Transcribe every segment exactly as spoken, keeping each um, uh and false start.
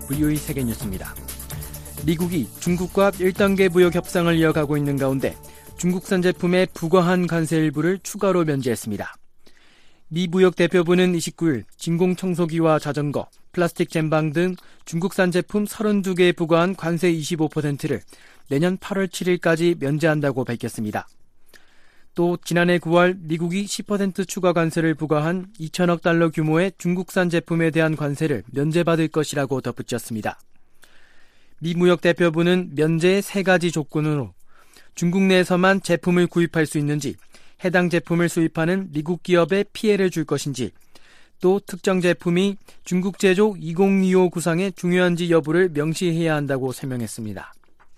브이오에이 세계뉴스입니다. 미국이 중국과 일 단계 무역 협상을 이어가고 있는 가운데 중국산 제품의 부과한 관세 일부를 추가로 면제했습니다. 미 무역대표부는 이십구일 진공청소기와 자전거, 플라스틱 잼방 등 중국산 제품 서른두 개에 부과한 관세 이십오 퍼센트를 내년 팔월 칠일까지 면제한다고 밝혔습니다. 또 지난해 구월 미국이 십 퍼센트 추가 관세를 부과한 이천억 달러 규모의 중국산 제품에 대한 관세를 면제받을 것이라고 덧붙였습니다. 미 무역대표부는 면제의 세 가지 조건으로 중국 내에서만 제품을 구입할 수 있는지, 해당 제품을 수입하는 미국 기업에 피해를 줄 것인지, 또 특정 제품이 중국 제조 이천이십오 구상에 중요한지 여부를 명시해야 한다고 설명했습니다.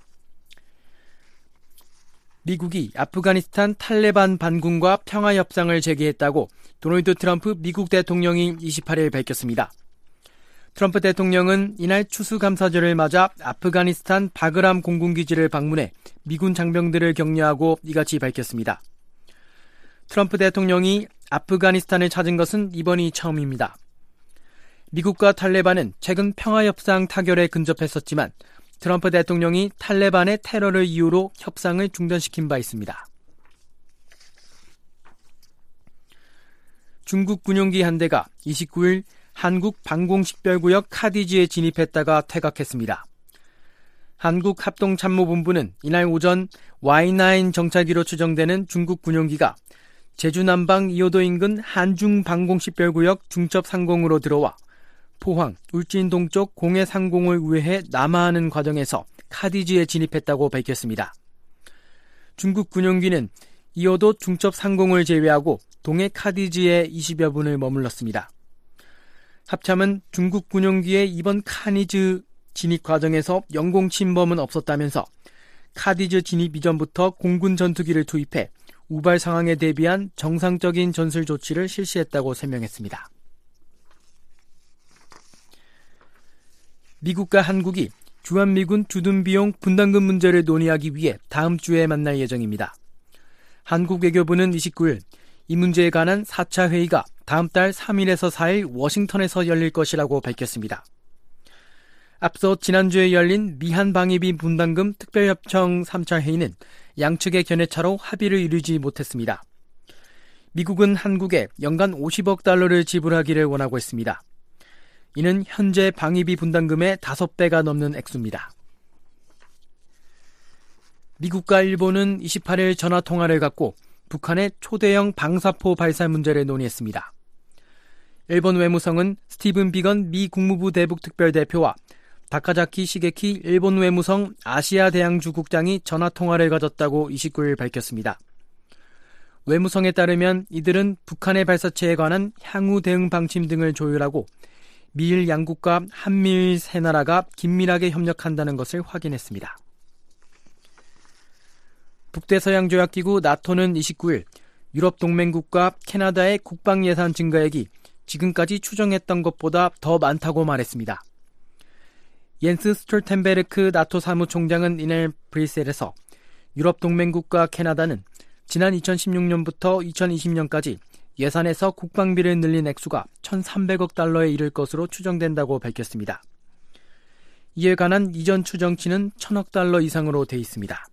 미국이 아프가니스탄 탈레반 반군과 평화협상을 재개했다고 도널드 트럼프 미국 대통령이 이십팔일 밝혔습니다. 트럼프 대통령은 이날 추수감사절을 맞아 아프가니스탄 바그람 공군기지를 방문해 미군 장병들을 격려하고 이같이 밝혔습니다. 트럼프 대통령이 아프가니스탄을 찾은 것은 이번이 처음입니다. 미국과 탈레반은 최근 평화협상 타결에 근접했었지만 트럼프 대통령이 탈레반의 테러를 이유로 협상을 중단시킨 바 있습니다. 중국 군용기 한 대가 이십구일 한국 방공식별구역 카디지에 진입했다가 퇴각했습니다. 한국합동참모본부는 이날 오전 와이 나인 정찰기로 추정되는 중국 군용기가 제주 남방 이호도 인근 한중 방공식별구역 중첩 상공으로 들어와 포항, 울진 동쪽 공해 상공을 우회해 남하하는 과정에서 카디지에 진입했다고 밝혔습니다. 중국 군용기는 이호도 중첩 상공을 제외하고 동해 카디지에 이십여 분을 머물렀습니다. 합참은 중국 군용기의 이번 카디지 진입 과정에서 영공 침범은 없었다면서 카디지 진입 이전부터 공군 전투기를 투입해 우발 상황에 대비한 정상적인 전술 조치를 실시했다고 설명했습니다. 미국과 한국이 주한미군 주둔비용 분담금 문제를 논의하기 위해 다음 주에 만날 예정입니다. 한국 외교부는 이십구일 이 문제에 관한 사 차 회의가 다음 달 삼일에서 사일 워싱턴에서 열릴 것이라고 밝혔습니다. 앞서 지난주에 열린 미한방위비 분담금 특별협정 삼 차 회의는 양측의 견해차로 합의를 이루지 못했습니다. 미국은 한국에 연간 오십억 달러를 지불하기를 원하고 있습니다. 이는 현재 방위비 분담금의 다섯 배가 넘는 액수입니다. 미국과 일본은 이십팔일 전화통화를 갖고 북한의 초대형 방사포 발사 문제를 논의했습니다. 일본 외무성은 스티븐 비건 미 국무부 대북 특별대표와 다카자키 시게키 일본 외무성 아시아 대양주 국장이 전화통화를 가졌다고 이십구일 밝혔습니다. 외무성에 따르면 이들은 북한의 발사체에 관한 향후 대응 방침 등을 조율하고 미일 양국과 한미일 세 나라가 긴밀하게 협력한다는 것을 확인했습니다. 북대서양조약기구 나토는 이십구일 유럽 동맹국과 캐나다의 국방 예산 증가액이 지금까지 추정했던 것보다 더 많다고 말했습니다. 옌스 스톨텐베르크 나토 사무총장은 이날 브뤼셀에서 유럽 동맹국과 캐나다는 지난 이천십육년부터 이천이십년까지 예산에서 국방비를 늘린 액수가 천삼백억 달러에 이를 것으로 추정된다고 밝혔습니다. 이에 관한 이전 추정치는 천억 달러 이상으로 돼 있습니다.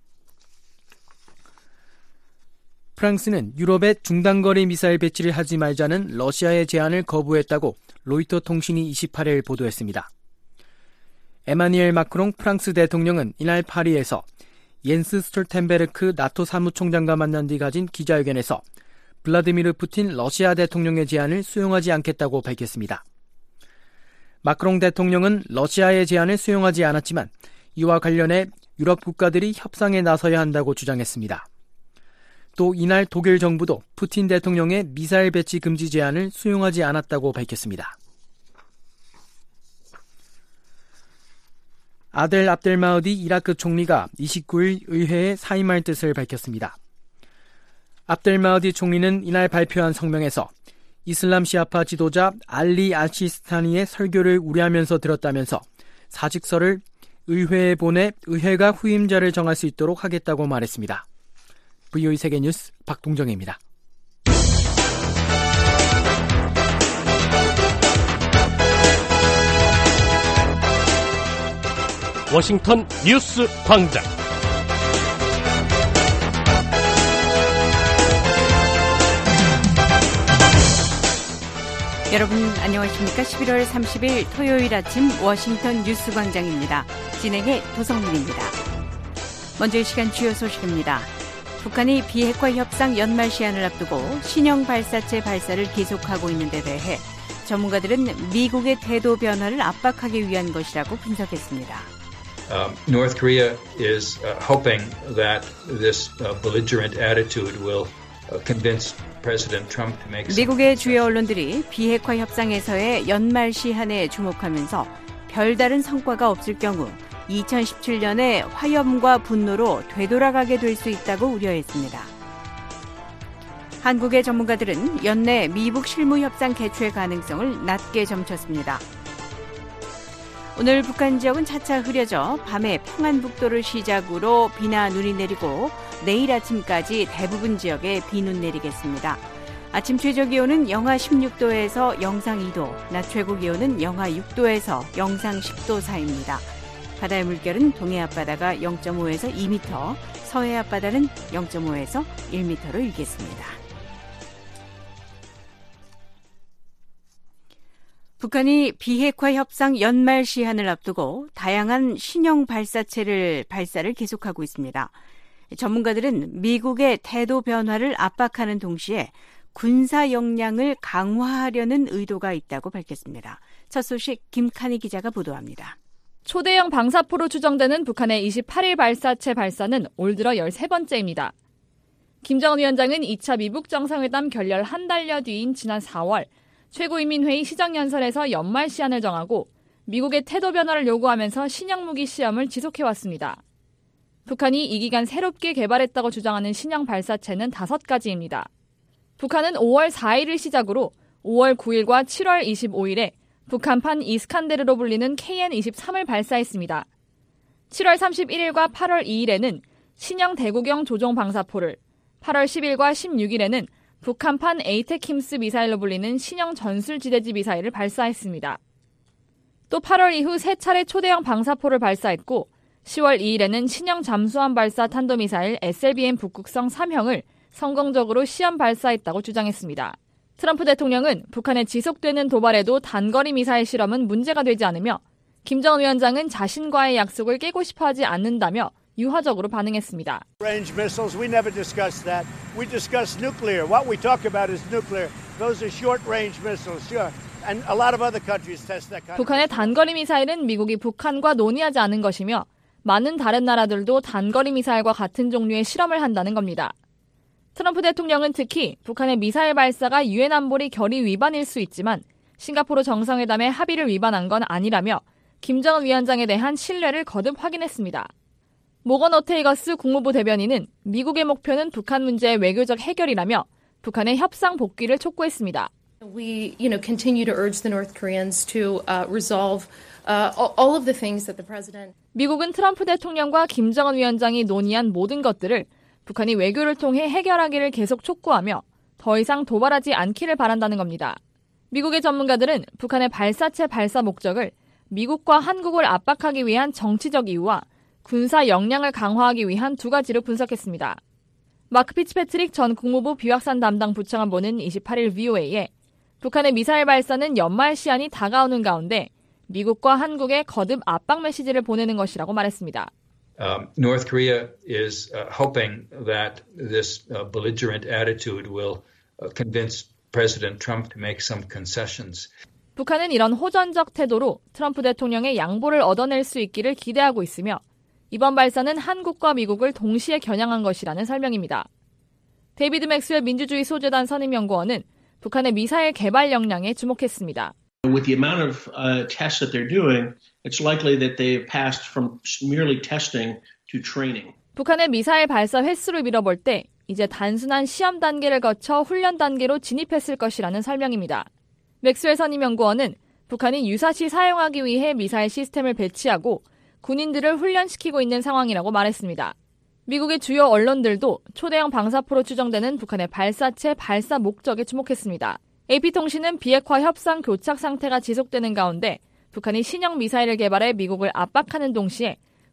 프랑스는 유럽에 중단거리 미사일 배치를 하지 말자는 러시아의 제안을 거부했다고 로이터 통신이 이십팔일 보도했습니다. 에마뉘엘 마크롱 프랑스 대통령은 이날 파리에서 옌스 스톨텐베르크 나토 사무총장과 만난 뒤 가진 기자회견에서 블라디미르 푸틴 러시아 대통령의 제안을 수용하지 않겠다고 밝혔습니다. 마크롱 대통령은 러시아의 제안을 수용하지 않았지만 이와 관련해 유럽 국가들이 협상에 나서야 한다고 주장했습니다. 또 이날 독일 정부도 푸틴 대통령의 미사일 배치 금지 제안을 수용하지 않았다고 밝혔습니다. 아델 압델마흐디 이라크 총리가 이십구일 의회에 사임할 뜻을 밝혔습니다. 압델마흐디 총리는 이날 발표한 성명에서 이슬람 시아파 지도자 알리 알시스타니의 설교를 우려하면서 들었다면서 사직서를 의회에 보내 의회가 후임자를 정할 수 있도록 하겠다고 말했습니다. 브이오에이 세계뉴스 박동정입니다. 워싱턴 뉴스 광장. 여러분 안녕하십니까? 십일월 삼십일 토요일 아침 워싱턴 뉴스 광장입니다. 진행의 도성민입니다. 먼저 이 시간 주요 소식입니다. 북한이 비핵화 협상 연말 시한을 앞두고 신형 발사체 발사를 계속하고 있는 데 대해 전문가들은 미국의 태도 변화를 압박하기 위한 것이라고 분석했습니다. Uh, North Korea is uh, hoping that this uh, belligerent attitude will uh, convince President Trump to make some 미국의 주요 언론들이 비핵화 협상에서의 연말 시한에 주목하면서 별다른 성과가 없을 경우 이천십칠 년에 화염과 분노로 되돌아가게 될 수 있다고 우려했습니다. 한국의 전문가들은 연내 미북 실무협상 개최 가능성을 낮게 점쳤습니다. 오늘 북한 지역은 차차 흐려져 밤에 평안북도를 시작으로 비나 눈이 내리고 내일 아침까지 대부분 지역에 비눈 내리겠습니다. 아침 최저기온은 영하 십육 도에서 영상 이 도, 낮 최고기온은 영하 육 도에서 영상 십 도 사이입니다. 바다의 물결은 동해 앞바다가 영 점 오에서 이 미터, 서해 앞바다는 영 점 오에서 일 미터로 일겠습니다. 북한이 비핵화 협상 연말 시한을 앞두고 다양한 신형 발사체를 발사를 계속하고 있습니다. 전문가들은 미국의 태도 변화를 압박하는 동시에 군사 역량을 강화하려는 의도가 있다고 밝혔습니다. 첫 소식 김칸희 기자가 보도합니다. 초대형 방사포로 추정되는 북한의 이십팔 일 발사체 발사는 올 들어 열세 번째입니다. 김정은 위원장은 이 차 미북 정상회담 결렬 한 달여 뒤인 지난 사월 최고인민회의 시정연설에서 연말 시한을 정하고 미국의 태도 변화를 요구하면서 신형 무기 시험을 지속해왔습니다. 북한이 이 기간 새롭게 개발했다고 주장하는 신형 발사체는 다섯 가지입니다. 북한은 오월 사 일을 시작으로 오월 구 일과 칠월 이십오 일에 북한판 이스칸데르로 불리는 케이엔 이십삼을 발사했습니다. 칠월 삼십일 일과 팔월 이 일에는 신형 대구경 조종 방사포를, 팔월 십 일과 십육 일에는 북한판 에이테킴스 미사일로 불리는 신형 전술지대지 미사일을 발사했습니다. 또 팔월 이후 세 차례 초대형 방사포를 발사했고 시월 이 일에는 신형 잠수함 발사 탄도미사일 에스엘비엠 북극성 삼 형을 성공적으로 시험 발사했다고 주장했습니다. 트럼프 대통령은 북한의 지속되는 도발에도 단거리 미사일 실험은 문제가 되지 않으며 김정은 위원장은 자신과의 약속을 깨고 싶어하지 않는다며 유화적으로 반응했습니다. Range missiles, we never discuss that. We discuss nuclear. What we talk about is nuclear. Those are short-range missiles, sure. And a lot of other countries test that kind of. 북한의 단거리 미사일은 미국이 북한과 논의하지 않은 것이며 많은 다른 나라들도 단거리 미사일과 같은 종류의 실험을 한다는 겁니다. 트럼프 대통령은 특히 북한의 미사일 발사가 유엔 안보리 결의 위반일 수 있지만 싱가포르 정상회담의 합의를 위반한 건 아니라며 김정은 위원장에 대한 신뢰를 거듭 확인했습니다. 모건 어테이거스 국무부 대변인은 미국의 목표는 북한 문제의 외교적 해결이라며 북한의 협상 복귀를 촉구했습니다. We, you know, continue to urge the North Koreans to uh, resolve uh, all of the things that the president. 미국은 트럼프 대통령과 김정은 위원장이 논의한 모든 것들을 북한이 외교를 통해 해결하기를 계속 촉구하며 더 이상 도발하지 않기를 바란다는 겁니다. 미국의 전문가들은 북한의 발사체 발사 목적을 미국과 한국을 압박하기 위한 정치적 이유와 군사 역량을 강화하기 위한 두 가지로 분석했습니다. 마크 피츠패트릭 전 국무부 비확산 담당 부長官보는 이십팔 일 브이오에이에 북한의 미사일 발사는 연말 시한이 다가오는 가운데 미국과 한국에 거듭 압박 메시지를 보내는 것이라고 말했습니다. Um, North Korea is uh, hoping that this uh, belligerent attitude will uh, convince President Trump to make some concessions. 북한은 이런 호전적 태도로 트럼프 대통령의 양보를 얻어낼 수 있기를 기대하고 있으며 이번 발사는 한국과 미국을 동시에 겨냥한 것이라는 설명입니다. 데이비드 맥스웰 민주주의 소재단 선임연구원은 북한의 미사일 개발 역량에 주목했습니다. With the amount of uh, tests that they're doing, it's likely that they've passed from merely testing to training. 북한의 미사일 발사 횟수를 밀어볼 때 이제 단순한 시험 단계를 거쳐 훈련 단계로 진입했을 것이라는 설명입니다. 맥스웰 선임연구원은 북한이 유사시 사용하기 위해 미사일 시스템을 배치하고 군인들을 훈련시키고 있는 상황이라고 말했습니다. 미국의 주요 언론들도 초대형 방사포로 추정되는 북한의 발사체 발사 목적에 주목했습니다. 에이피통신은 비핵화 협상 교착 상태가 지속되는 가운데 북한이 신형 미사일을 개발해 미국을 압박하는 동시에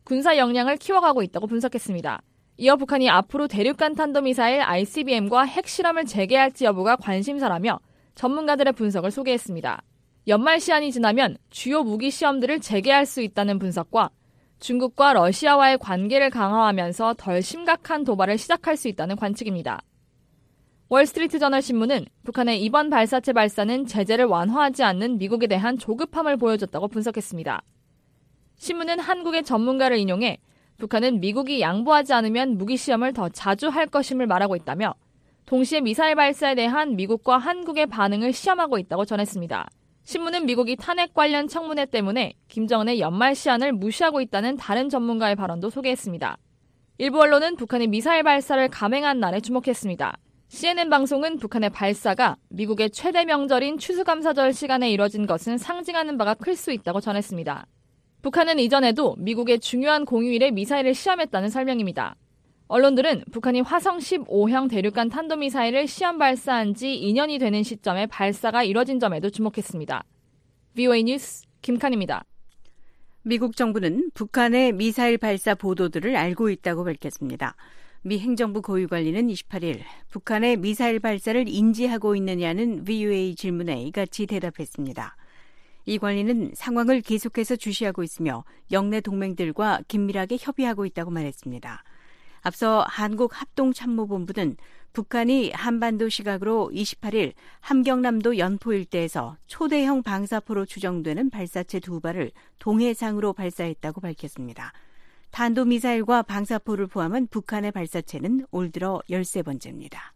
군사 역량을 키워가고 있다고 분석했습니다. 이어 북한이 앞으로 대륙간 탄도미사일 아이씨비엠과 핵실험을 재개할지 여부가 관심사라며 전문가들의 분석을 소개했습니다. 연말 시한이 지나면 주요 무기 시험들을 재개할 수 있다는 분석과 중국과 러시아와의 관계를 강화하면서 덜 심각한 도발을 시작할 수 있다는 관측입니다. 월스트리트저널 신문은 북한의 이번 발사체 발사는 제재를 완화하지 않는 미국에 대한 조급함을 보여줬다고 분석했습니다. 신문은 한국의 전문가를 인용해 북한은 미국이 양보하지 않으면 무기 시험을 더 자주 할 것임을 말하고 있다며 동시에 미사일 발사에 대한 미국과 한국의 반응을 시험하고 있다고 전했습니다. 신문은 미국이 탄핵 관련 청문회 때문에 김정은의 연말 시한을 무시하고 있다는 다른 전문가의 발언도 소개했습니다. 일부 언론은 북한이 미사일 발사를 감행한 날에 주목했습니다. 씨엔엔 방송은 북한의 발사가 미국의 최대 명절인 추수감사절 시간에 이뤄진 것은 상징하는 바가 클 수 있다고 전했습니다. 북한은 이전에도 미국의 중요한 공휴일에 미사일을 시험했다는 설명입니다. 언론들은 북한이 화성 십오형 대륙간 탄도미사일을 시험 발사한 지 이 년이 되는 시점에 발사가 이뤄진 점에도 주목했습니다. 브이오에이 뉴스 김칸입니다. 미국 정부는 북한의 미사일 발사 보도들을 알고 있다고 밝혔습니다. 미 행정부 고위관리는 이십팔일 북한의 미사일 발사를 인지하고 있느냐는 브이오에이 질문에 이같이 대답했습니다. 이 관리는 상황을 계속해서 주시하고 있으며 영내 동맹들과 긴밀하게 협의하고 있다고 말했습니다. 앞서 한국합동참모본부는 북한이 한반도 시각으로 이십팔일 함경남도 연포 일대에서 초대형 방사포로 추정되는 발사체 두 발을 동해상으로 발사했다고 밝혔습니다. 탄도미사일과 방사포를 포함한 북한의 발사체는 올 들어 열세 번째입니다.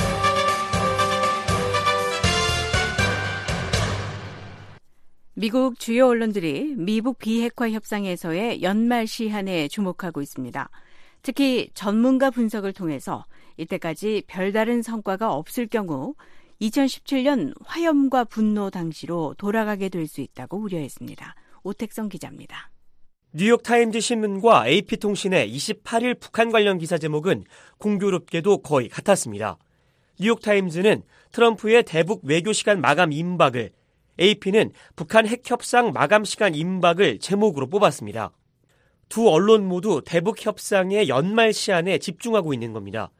미국 주요 언론들이 미북 비핵화 협상에서의 연말 시한에 주목하고 있습니다. 특히 전문가 분석을 통해서 이때까지 별다른 성과가 없을 경우 이천십칠년 화염과 분노 당시로 돌아가게 될 수 있다고 우려했습니다. 오택성 기자입니다. 뉴욕타임즈 신문과 에이피통신의 이십팔일 북한 관련 기사 제목은 공교롭게도 거의 같았습니다. 뉴욕타임즈는 트럼프의 대북 외교 시간 마감 임박을, 에이피는 북한 핵협상 마감 시간 임박을 제목으로 뽑았습니다. 두 언론 모두 대북 협상의 연말 시한에 집중하고 있는 겁니다.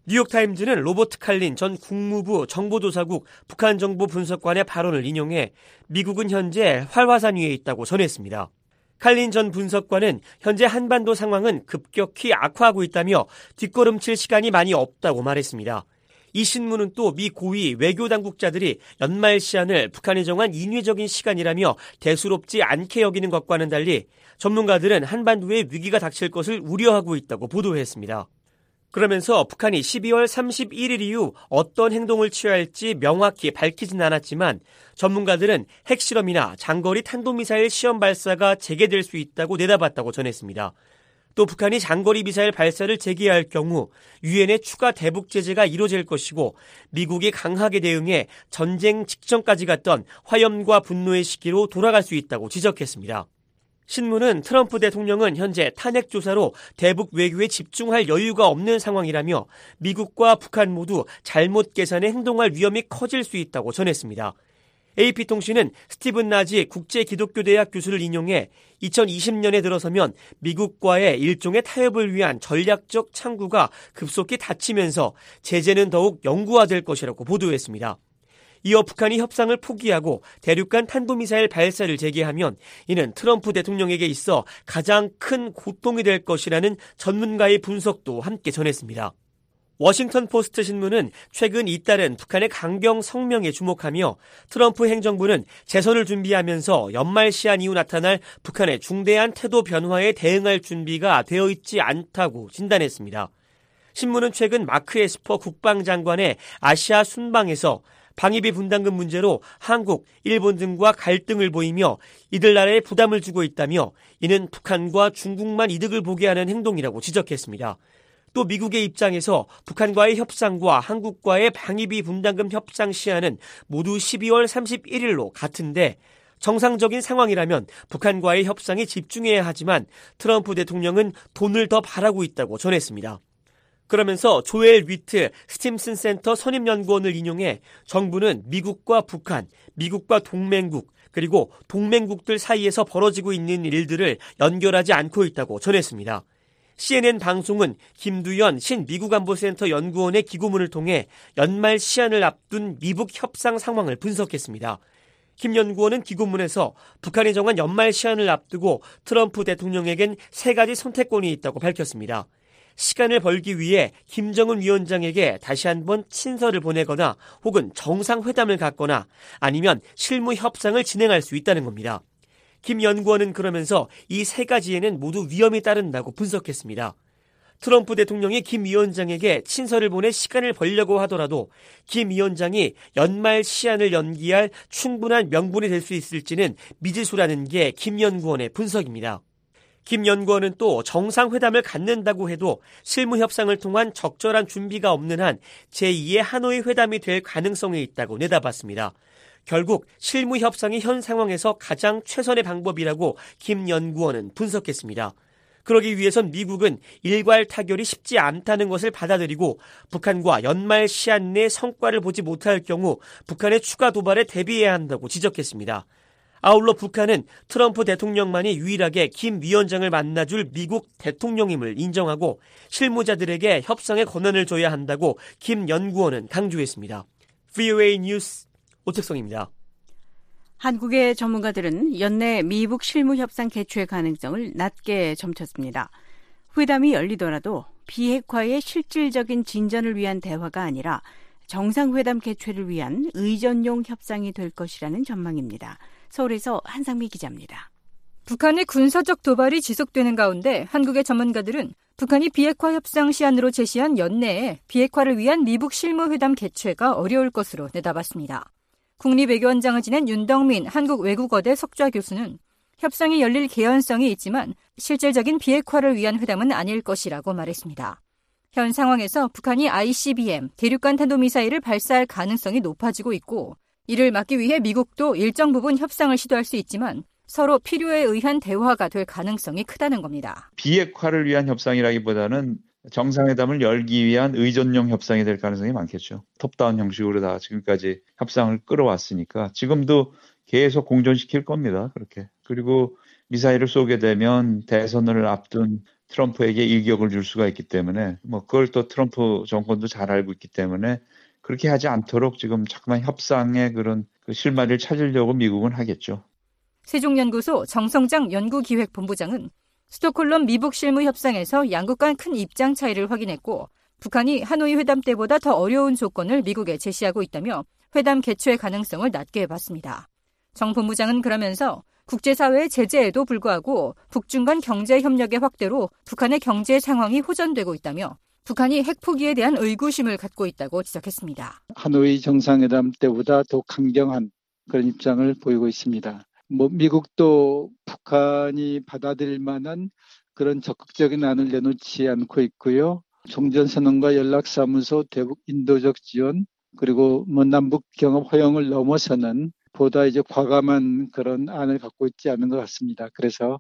뉴욕타임즈는 로버트 칼린 전 국무부 정보조사국 북한정보분석관의 발언을 인용해 미국은 현재 활화산 위에 있다고 전했습니다. 칼린 전 분석관은 현재 한반도 상황은 급격히 악화하고 있다며 뒷걸음칠 시간이 많이 없다고 말했습니다. 이 신문은 또 미 고위 외교당국자들이 연말 시한을 북한이 정한 인위적인 시간이라며 대수롭지 않게 여기는 것과는 달리 전문가들은 한반도에 위기가 닥칠 것을 우려하고 있다고 보도했습니다. 그러면서 북한이 십이월 삼십일일 이후 어떤 행동을 취할지 명확히 밝히진 않았지만 전문가들은 핵실험이나 장거리 탄도미사일 시험 발사가 재개될 수 있다고 내다봤다고 전했습니다. 또 북한이 장거리 미사일 발사를 재개할 경우 유엔의 추가 대북 제재가 이뤄질 것이고 미국이 강하게 대응해 전쟁 직전까지 갔던 화염과 분노의 시기로 돌아갈 수 있다고 지적했습니다. 신문은 트럼프 대통령은 현재 탄핵 조사로 대북 외교에 집중할 여유가 없는 상황이라며 미국과 북한 모두 잘못 계산해 행동할 위험이 커질 수 있다고 전했습니다. 에이피통신은 스티븐 나지 국제기독교대학 교수를 인용해 이천이십년에 들어서면 미국과의 일종의 타협을 위한 전략적 창구가 급속히 닫히면서 제재는 더욱 영구화될 것이라고 보도했습니다. 이어 북한이 협상을 포기하고 대륙간 탄도미사일 발사를 재개하면 이는 트럼프 대통령에게 있어 가장 큰 고통이 될 것이라는 전문가의 분석도 함께 전했습니다. 워싱턴 포스트 신문은 최근 잇따른 북한의 강경 성명에 주목하며 트럼프 행정부는 재선을 준비하면서 연말 시한 이후 나타날 북한의 중대한 태도 변화에 대응할 준비가 되어 있지 않다고 진단했습니다. 신문은 최근 마크 에스퍼 국방장관의 아시아 순방에서 방위비 분담금 문제로 한국, 일본 등과 갈등을 보이며 이들 나라에 부담을 주고 있다며 이는 북한과 중국만 이득을 보게 하는 행동이라고 지적했습니다. 또 미국의 입장에서 북한과의 협상과 한국과의 방위비 분담금 협상 시한은 모두 십이월 삼십일일로 같은데 정상적인 상황이라면 북한과의 협상에 집중해야 하지만 트럼프 대통령은 돈을 더 바라고 있다고 전했습니다. 그러면서 조엘 위트 스팀슨 센터 선임연구원을 인용해 정부는 미국과 북한, 미국과 동맹국, 그리고 동맹국들 사이에서 벌어지고 있는 일들을 연결하지 않고 있다고 전했습니다. 씨엔엔 방송은 김두연 신미국안보센터 연구원의 기고문을 통해 연말 시한을 앞둔 미북 협상 상황을 분석했습니다. 김 연구원은 기고문에서 북한이 정한 연말 시한을 앞두고 트럼프 대통령에겐 세 가지 선택권이 있다고 밝혔습니다. 시간을 벌기 위해 김정은 위원장에게 다시 한번 친서를 보내거나 혹은 정상회담을 갖거나 아니면 실무 협상을 진행할 수 있다는 겁니다. 김 연구원은 그러면서 이 세 가지에는 모두 위험이 따른다고 분석했습니다. 트럼프 대통령이 김 위원장에게 친서를 보내 시간을 벌려고 하더라도 김 위원장이 연말 시한을 연기할 충분한 명분이 될 수 있을지는 미지수라는 게 김 연구원의 분석입니다. 김 연구원은 또 정상회담을 갖는다고 해도 실무 협상을 통한 적절한 준비가 없는 한 제이의 하노이 회담이 될 가능성이 있다고 내다봤습니다. 결국 실무 협상이 현 상황에서 가장 최선의 방법이라고 김 연구원은 분석했습니다. 그러기 위해선 미국은 일괄 타결이 쉽지 않다는 것을 받아들이고 북한과 연말 시한 내 성과를 보지 못할 경우 북한의 추가 도발에 대비해야 한다고 지적했습니다. 아울러 북한은 트럼프 대통령만이 유일하게 김 위원장을 만나줄 미국 대통령임을 인정하고 실무자들에게 협상의 권한을 줘야 한다고 김 연구원은 강조했습니다. 브이오에이 뉴스 오택성입니다. 한국의 전문가들은 연내 미북 실무협상 개최 가능성을 낮게 점쳤습니다. 회담이 열리더라도 비핵화의 실질적인 진전을 위한 대화가 아니라 정상회담 개최를 위한 의전용 협상이 될 것이라는 전망입니다. 서울에서 한상미 기자입니다. 북한의 군사적 도발이 지속되는 가운데 한국의 전문가들은 북한이 비핵화 협상 시한으로 제시한 연내에 비핵화를 위한 미북 실무회담 개최가 어려울 것으로 내다봤습니다. 국립외교원장을 지낸 윤덕민 한국외국어대 석좌 교수는 협상이 열릴 개연성이 있지만 실질적인 비핵화를 위한 회담은 아닐 것이라고 말했습니다. 현 상황에서 북한이 아이씨비엠, 대륙간 탄도미사일을 발사할 가능성이 높아지고 있고 이를 막기 위해 미국도 일정 부분 협상을 시도할 수 있지만 서로 필요에 의한 대화가 될 가능성이 크다는 겁니다. 비핵화를 위한 협상이라기보다는 정상회담을 열기 위한 의전용 협상이 될 가능성이 많겠죠. 톱다운 형식으로 다 지금까지 협상을 끌어왔으니까 지금도 계속 공존시킬 겁니다. 그렇게. 그리고 미사일을 쏘게 되면 대선을 앞둔 트럼프에게 일격을 줄 수가 있기 때문에 뭐 그걸 또 트럼프 정권도 잘 알고 있기 때문에 그렇게 하지 않도록 지금 자꾸만 협상의 그런 그 실마리를 찾으려고 미국은 하겠죠. 세종연구소 정성장 연구기획본부장은 스톡홀름 미북 실무 협상에서 양국 간 큰 입장 차이를 확인했고 북한이 하노이 회담 때보다 더 어려운 조건을 미국에 제시하고 있다며 회담 개최 가능성을 낮게 봤습니다. 정 본부장은 그러면서 국제사회의 제재에도 불구하고 북중 간 경제협력의 확대로 북한의 경제 상황이 호전되고 있다며 북한이 핵 포기에 대한 의구심을 갖고 있다고 지적했습니다. 하노이 정상회담 때보다 더 강경한 그런 입장을 보이고 있습니다. 뭐 미국도 북한이 받아들일 만한 그런 적극적인 안을 내놓지 않고 있고요. 종전선언과 연락사무소, 대북 인도적 지원, 그리고 뭐 남북 경협 허용을 넘어서는 보다 이제 과감한 그런 안을 갖고 있지 않은 것 같습니다. 그래서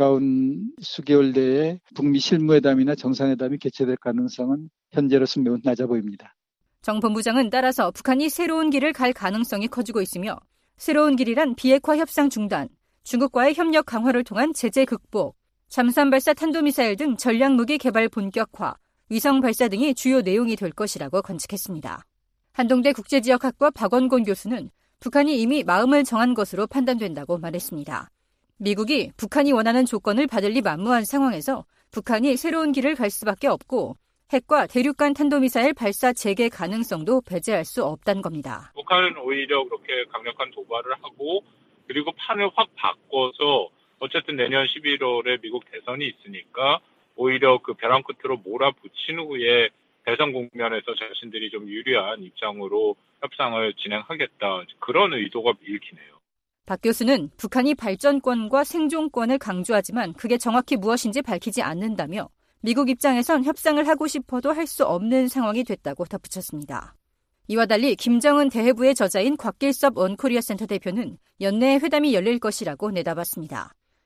가까운 수개월 내에 북미 실무회담이나 정상회담이 개최될 가능성은 현재로서 매우 낮아 보입니다. 정 본부장은 따라서 북한이 새로운 길을 갈 가능성이 커지고 있으며 새로운 길이란 비핵화 협상 중단, 중국과의 협력 강화를 통한 제재 극복, 잠수함 발사 탄도미사일 등 전략무기 개발 본격화, 위성 발사 등이 주요 내용이 될 것이라고 관측했습니다. 한동대 국제지역학과 박원곤 교수는 북한이 이미 마음을 정한 것으로 판단된다고 말했습니다. 미국이 북한이 원하는 조건을 받을 리 만무한 상황에서 북한이 새로운 길을 갈 수밖에 없고 핵과 대륙간 탄도미사일 발사 재개 가능성도 배제할 수 없다는 겁니다. 북한은 오히려 그렇게 강력한 도발을 하고 그리고 판을 확 바꿔서 어쨌든 내년 십일월에 미국 대선이 있으니까 오히려 그 벼랑 끝으로 몰아붙인 후에 대선 국면에서 자신들이 좀 유리한 입장으로 협상을 진행하겠다. 그런 의도가 읽히네요. 박 교수는 북한이 발전권과 생존권을 강조하지만 그게 정확히 무엇인지 밝히지 않는다며 미국 입장에선 협상을 하고 싶어도 할 수 없는 상황이 됐다고 덧붙였습니다. 이와 달리 김정은 대회부의 저자인 곽길섭 원코리아 센터 대표는 연내에 회담이 열릴 것이라고 내다봤습니다.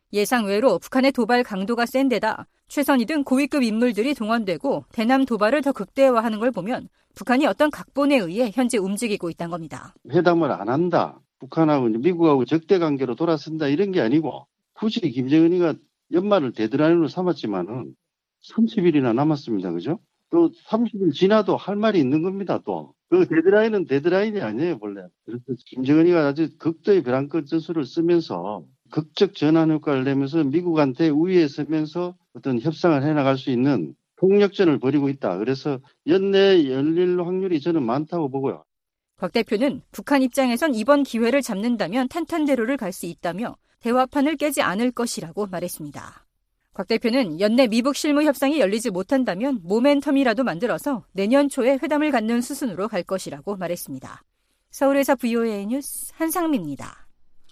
예상외로 북한의 도발 강도가 센 데다 최선희 등 고위급 인물들이 동원되고 대남 도발을 더 극대화하는 걸 보면 북한이 어떤 각본에 의해 현재 움직이고 있다는 겁니다. 회담을 안 한다. 북한하고 미국하고 적대 관계로 돌아선다 이런 게 아니고 굳이 김정은이가 연말을 데드라인으로 삼았지만은 삼십 일이나 남았습니다. 그죠? 또 삼십 일 지나도 할 말이 있는 겁니다. 또. 그 데드라인은 데드라인이 아니에요. 원래. 그래서 김정은이가 아주 극도의 벼랑끝 전술을 쓰면서 극적 전환 효과를 내면서 미국한테 우위에 서면서 어떤 협상을 해나갈 수 있는 폭력전을 벌이고 있다. 그래서 연내에 열릴 확률이 저는 많다고 보고요. 곽 대표는 북한 입장에선 이번 기회를 잡는다면 탄탄대로를 갈 수 있다며 대화판을 깨지 않을 것이라고 말했습니다. 곽 대표는 연내 미북 실무 협상이 열리지 못한다면 모멘텀이라도 만들어서 내년 초에 회담을 갖는 수순으로 갈 것이라고 말했습니다. 서울에서 브이오에이 뉴스 한상미입니다.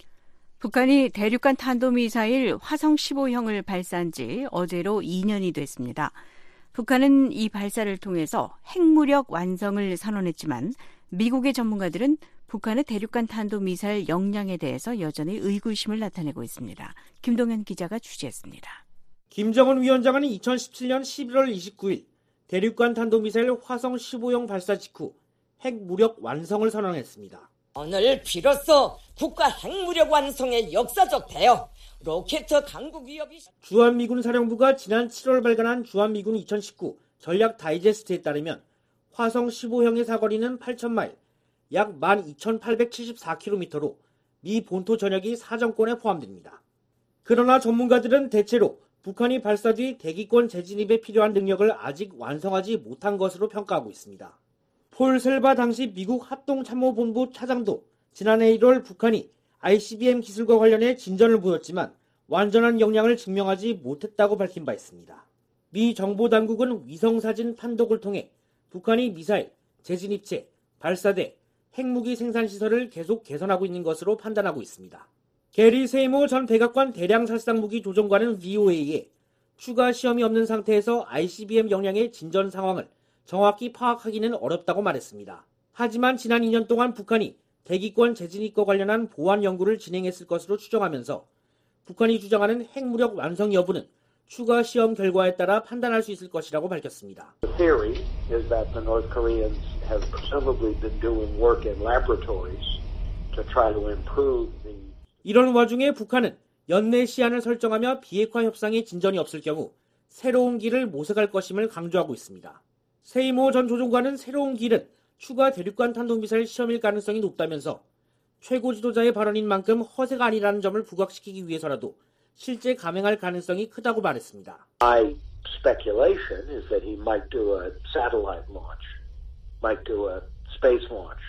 북한이 대륙간 탄도미사일 화성 십오형을 발사한 지 어제로 이 년이 됐습니다. 북한은 이 발사를 통해서 핵무력 완성을 선언했지만 미국의 전문가들은 북한의 대륙간 탄도미사일 역량에 대해서 여전히 의구심을 나타내고 있습니다. 김동현 기자가 취재했습니다. 김정은 위원장은 이천십칠년 십일월 이십구일 대륙간 탄도미사일 화성 십오형 발사 직후 핵무력 완성을 선언했습니다. 오늘 비로소 국가 핵무력 완성의 역사적 대여, 로켓 강국 위협이... 주한미군 사령부가 지난 칠월 발간한 주한미군 이천십구 전략 다이제스트에 따르면 화성 십오형의 사거리는 팔천 마일, 약 만 이천팔백칠십사 킬로미터로 미 본토 전역이 사정권에 포함됩니다. 그러나 전문가들은 대체로 북한이 발사 뒤 대기권 재진입에 필요한 능력을 아직 완성하지 못한 것으로 평가하고 있습니다. 폴 셀바 당시 미국 합동참모본부 차장도 지난해 일월 북한이 아이씨비엠 기술과 관련해 진전을 보였지만 완전한 역량을 증명하지 못했다고 밝힌 바 있습니다. 미 정보당국은 위성사진 판독을 통해 북한이 미사일, 재진입체, 발사대, 핵무기 생산시설을 계속 개선하고 있는 것으로 판단하고 있습니다. 게리 세이모 전 백악관 대량살상무기 조종관은 브이오에이에 추가 시험이 없는 상태에서 아이씨비엠 역량의 진전 상황을 정확히 파악하기는 어렵다고 말했습니다. 하지만 지난 이 년 동안 북한이 대기권 재진입과 관련한 보안 연구를 진행했을 것으로 추정하면서 북한이 주장하는 핵무력 완성 여부는 추가 시험 결과에 따라 판단할 수 있을 것이라고 밝혔습니다. The theory is that the North Koreans have presumably been doing work in laboratories to try to improve the... 이런 와중에 북한은 연내 시한을 설정하며 비핵화 협상에 진전이 없을 경우 새로운 길을 모색할 것임을 강조하고 있습니다. 세이모 전 조종관은 새로운 길은 추가 대륙간 탄도미사일 시험일 가능성이 높다면서 최고 지도자의 발언인 만큼 허세가 아니라는 점을 부각시키기 위해서라도 실제 감행할 가능성이 크다고 말했습니다. My speculation is that he might do a satellite launch, might do a space launch,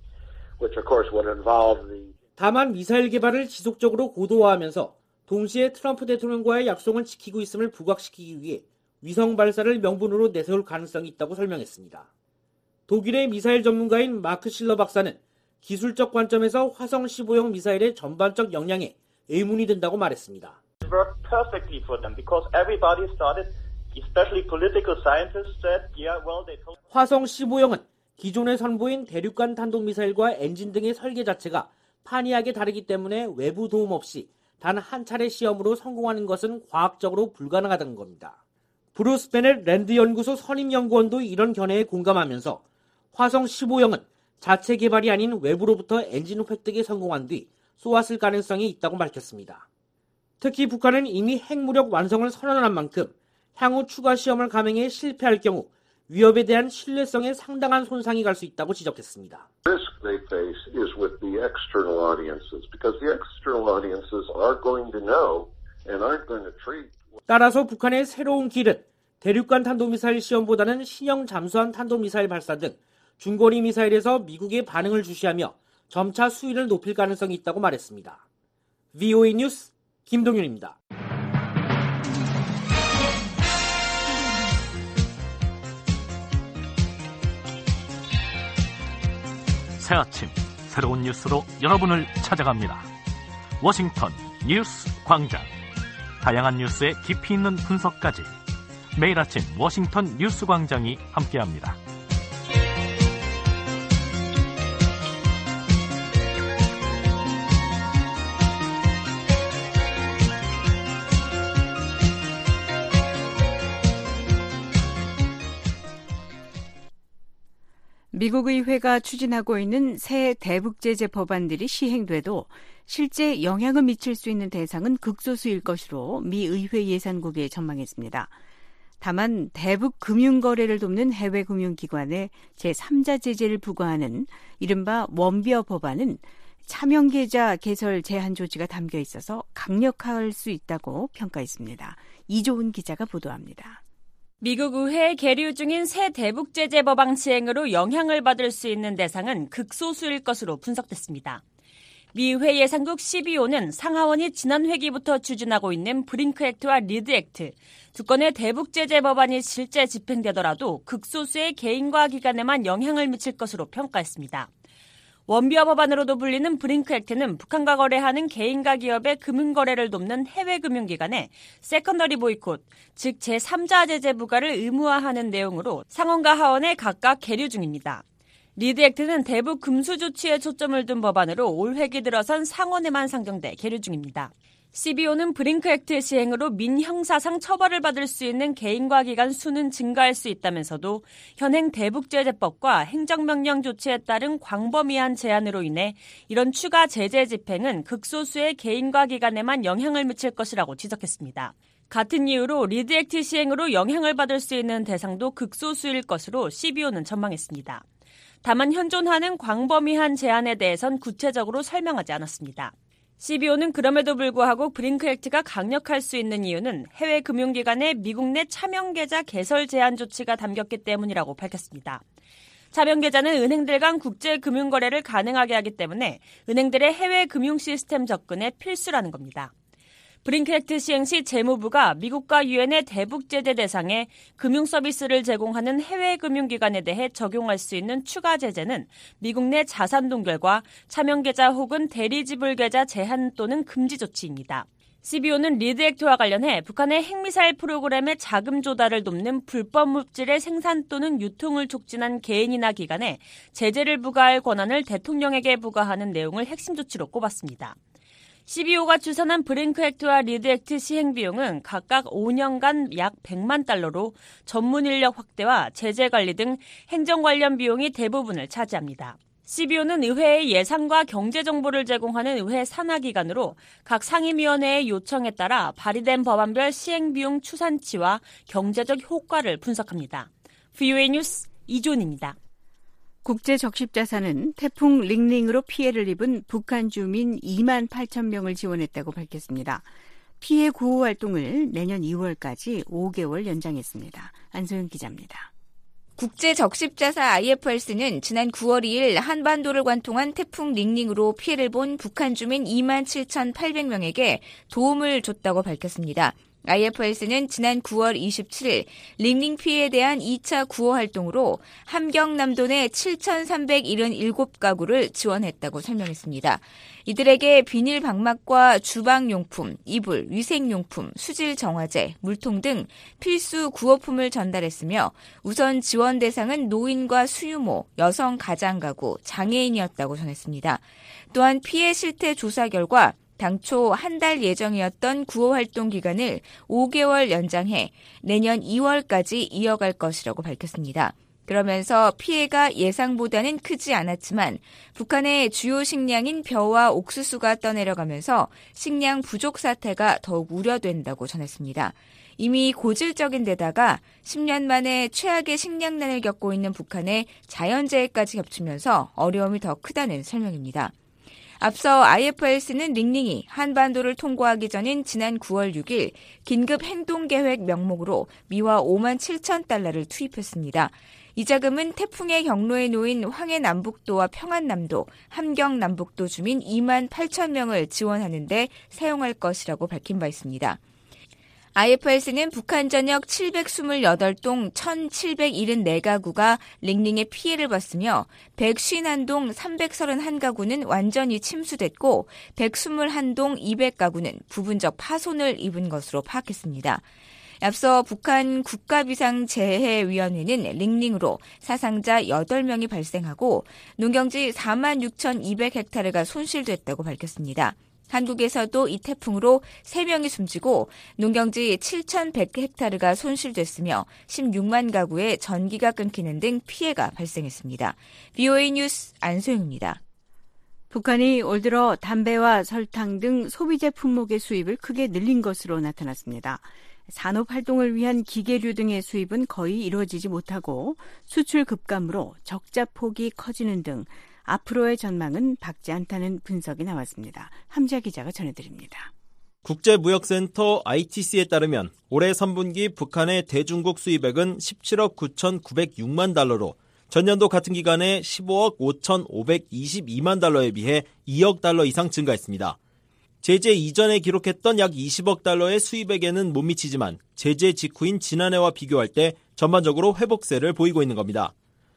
which of course would involve the... 다만 미사일 개발을 지속적으로 고도화하면서 동시에 트럼프 대통령과의 약속을 지키고 있음을 부각시키기 위해 위성 발사를 명분으로 내세울 가능성이 있다고 설명했습니다. 독일의 미사일 전문가인 마크 실러 박사는 기술적 관점에서 화성 십오형 미사일의 전반적 역량에 의문이 든다고 말했습니다. It worked perfectly for them because everybody started, especially political scientists said, yeah, well, they told... 화성 십오형은 기존에 선보인 대륙간 탄도미사일과 엔진 등의 설계 자체가 판이하게 다르기 때문에 외부 도움 없이 단 한 차례 시험으로 성공하는 것은 과학적으로 불가능하다는 겁니다. 브루스 베넷 랜드 연구소 선임 연구원도 이런 견해에 공감하면서 화성 십오형은 자체 개발이 아닌 외부로부터 엔진 획득에 성공한 뒤 쏘았을 가능성이 있다고 밝혔습니다. 특히 북한은 이미 핵무력 완성을 선언한 만큼 향후 추가 시험을 감행해 실패할 경우 위협에 대한 신뢰성에 상당한 손상이 갈 수 있다고 지적했습니다. risk they face is with the external audiences because the external audiences are going to know and aren't going to treat. 따라서 북한의 새로운 길은 대륙간 탄도미사일 시험보다는 신형 잠수함 탄도미사일 발사 등 중거리 미사일에서 미국의 반응을 주시하며 점차 수위를 높일 가능성이 있다고 말했습니다. 브이오에이 뉴스 김동윤입니다. 새 아침 새로운 뉴스로 여러분을 찾아갑니다. 워싱턴 뉴스 광장. 다양한 뉴스의 깊이 있는 분석까지 매일 아침 워싱턴 뉴스 광장이 함께합니다. 미국 의회가 추진하고 있는 새 대북 제재 법안들이 시행돼도 실제 영향을 미칠 수 있는 대상은 극소수일 것으로 미 의회 예산국이 전망했습니다. 다만 대북 금융거래를 돕는 해외 금융기관에 제삼자 제재를 부과하는 이른바 원비어 법안은 차명계좌 개설 제한 조치가 담겨 있어서 강력할 수 있다고 평가했습니다. 이조은 기자가 보도합니다. 미국 의회에 계류 중인 새 대북 제재 법안 시행으로 영향을 받을 수 있는 대상은 극소수일 것으로 분석됐습니다. 미 의회 예산국 십이호는 상하원이 지난 회기부터 추진하고 있는 브링크 액트와 리드 액트, 두 건의 대북 제재 법안이 실제 집행되더라도 극소수의 개인과 기관에만 영향을 미칠 것으로 평가했습니다. 원비어 법안으로도 불리는 브링크 액트는 북한과 거래하는 개인과 기업의 금융거래를 돕는 해외 금융기관에 세컨더리 보이콧, 즉 제삼자 제재 부과를 의무화하는 내용으로 상원과 하원에 각각 계류 중입니다. 리드 액트는 대북 금수 조치에 초점을 둔 법안으로 올 회기 들어선 상원에만 상정돼 계류 중입니다. 씨비오는 브링크 액트 시행으로 민형사상 처벌을 받을 수 있는 개인과 기관 수는 증가할 수 있다면서도 현행 대북제재법과 행정명령 조치에 따른 광범위한 제한으로 인해 이런 추가 제재 집행은 극소수의 개인과 기관에만 영향을 미칠 것이라고 지적했습니다. 같은 이유로 리드 액트 시행으로 영향을 받을 수 있는 대상도 극소수일 것으로 씨비오는 전망했습니다. 다만 현존하는 광범위한 제한에 대해선 구체적으로 설명하지 않았습니다. 씨비오는 그럼에도 불구하고 브링크 액트가 강력할 수 있는 이유는 해외 금융기관의 미국 내 차명계좌 개설 제한 조치가 담겼기 때문이라고 밝혔습니다. 차명계좌는 은행들 간 국제 금융거래를 가능하게 하기 때문에 은행들의 해외 금융 시스템 접근에 필수라는 겁니다. 브링크 액트 시행 시 재무부가 미국과 유엔의 대북 제재 대상에 금융 서비스를 제공하는 해외 금융기관에 대해 적용할 수 있는 추가 제재는 미국 내 자산 동결과 차명계좌 혹은 대리지불계좌 제한 또는 금지 조치입니다. 씨비오는 리드 액트와 관련해 북한의 핵미사일 프로그램의 자금 조달을 돕는 불법 물질의 생산 또는 유통을 촉진한 개인이나 기관에 제재를 부과할 권한을 대통령에게 부과하는 내용을 핵심 조치로 꼽았습니다. 씨비오가 추산한 브링크 액트와 리드 액트 시행 비용은 각각 오 년간 약 백만 달러로 전문 인력 확대와 제재 관리 등 행정 관련 비용이 대부분을 차지합니다. 씨비오는 의회의 예산과 경제 정보를 제공하는 의회 산하기관으로 각 상임위원회의 요청에 따라 발의된 법안별 시행 비용 추산치와 경제적 효과를 분석합니다. 브이오에이 뉴스 이존입니다. 국제적십자사는 태풍 링링으로 피해를 입은 북한 주민 이만 팔천 명을 지원했다고 밝혔습니다. 피해 구호 활동을 내년 이월까지 오 개월 연장했습니다. 안소영 기자입니다. 국제적십자사 아이에프알씨는 지난 구월 이일 한반도를 관통한 태풍 링링으로 피해를 본 북한 주민 이만 칠천팔백 명에게 도움을 줬다고 밝혔습니다. 아이에프알씨는 지난 구월 이십칠일 링링 피해에 대한 이 차 구호 활동으로 함경남도 내 칠천삼백칠십칠 가구를 지원했다고 설명했습니다. 이들에게 비닐 방막과 주방용품, 이불, 위생용품, 수질 정화제, 물통 등 필수 구호품을 전달했으며 우선 지원 대상은 노인과 수유모, 여성 가장가구, 장애인이었다고 전했습니다. 또한 피해 실태 조사 결과 당초 한 달 예정이었던 구호 활동 기간을 오 개월 연장해 내년 이월까지 이어갈 것이라고 밝혔습니다. 그러면서 피해가 예상보다는 크지 않았지만 북한의 주요 식량인 벼와 옥수수가 떠내려가면서 식량 부족 사태가 더욱 우려된다고 전했습니다. 이미 고질적인 데다가 십 년 만에 최악의 식량난을 겪고 있는 북한의 자연재해까지 겹치면서 어려움이 더 크다는 설명입니다. 앞서 아이에프알씨는 링링이 한반도를 통과하기 전인 지난 구월 육일 긴급 행동계획 명목으로 미화 오만 칠천 달러를 투입했습니다. 이 자금은 태풍의 경로에 놓인 황해남북도와 평안남도, 함경남북도 주민 이만 팔천 명을 지원하는 데 사용할 것이라고 밝힌 바 있습니다. 아이에프알씨는 북한 전역 칠백이십팔 동 천칠백칠십사 가구가 링링의 피해를 봤으며 백오십일 동 삼백삼십일 가구는 완전히 침수됐고 백이십일 동 이백 가구는 부분적 파손을 입은 것으로 파악했습니다. 앞서 북한 국가비상재해위원회는 링링으로 사상자 여덟 명이 발생하고 농경지 사만 육천이백 헥타르가 손실됐다고 밝혔습니다. 한국에서도 이 태풍으로 세 명이 숨지고 농경지 칠천백 헥타르가 손실됐으며 십육만 가구의 전기가 끊기는 등 피해가 발생했습니다. 브이오에이 뉴스 안소영입니다. 북한이 올 들어 담배와 설탕 등 소비재 품목의 수입을 크게 늘린 것으로 나타났습니다. 산업활동을 위한 기계류 등의 수입은 거의 이루어지지 못하고 수출 급감으로 적자 폭이 커지는 등 앞으로의 전망은 밝지 않다는 분석이 나왔습니다. 함지아 기자가 전해드립니다. 국제무역센터 아이티씨에 따르면 올해 삼 분기 북한의 대중국 수입액은 십칠억 구천구백육만 달러로 전년도 같은 기간에 십오억 오천오백이십이만 달러에 비해 이억 달러 이상 증가했습니다. 제재 이전에 기록했던 약 이십억 달러의 수입액에는 못 미치지만 제재 직후인 지난해와 비교할 때 전반적으로 회복세를 보이고 있는 겁니다.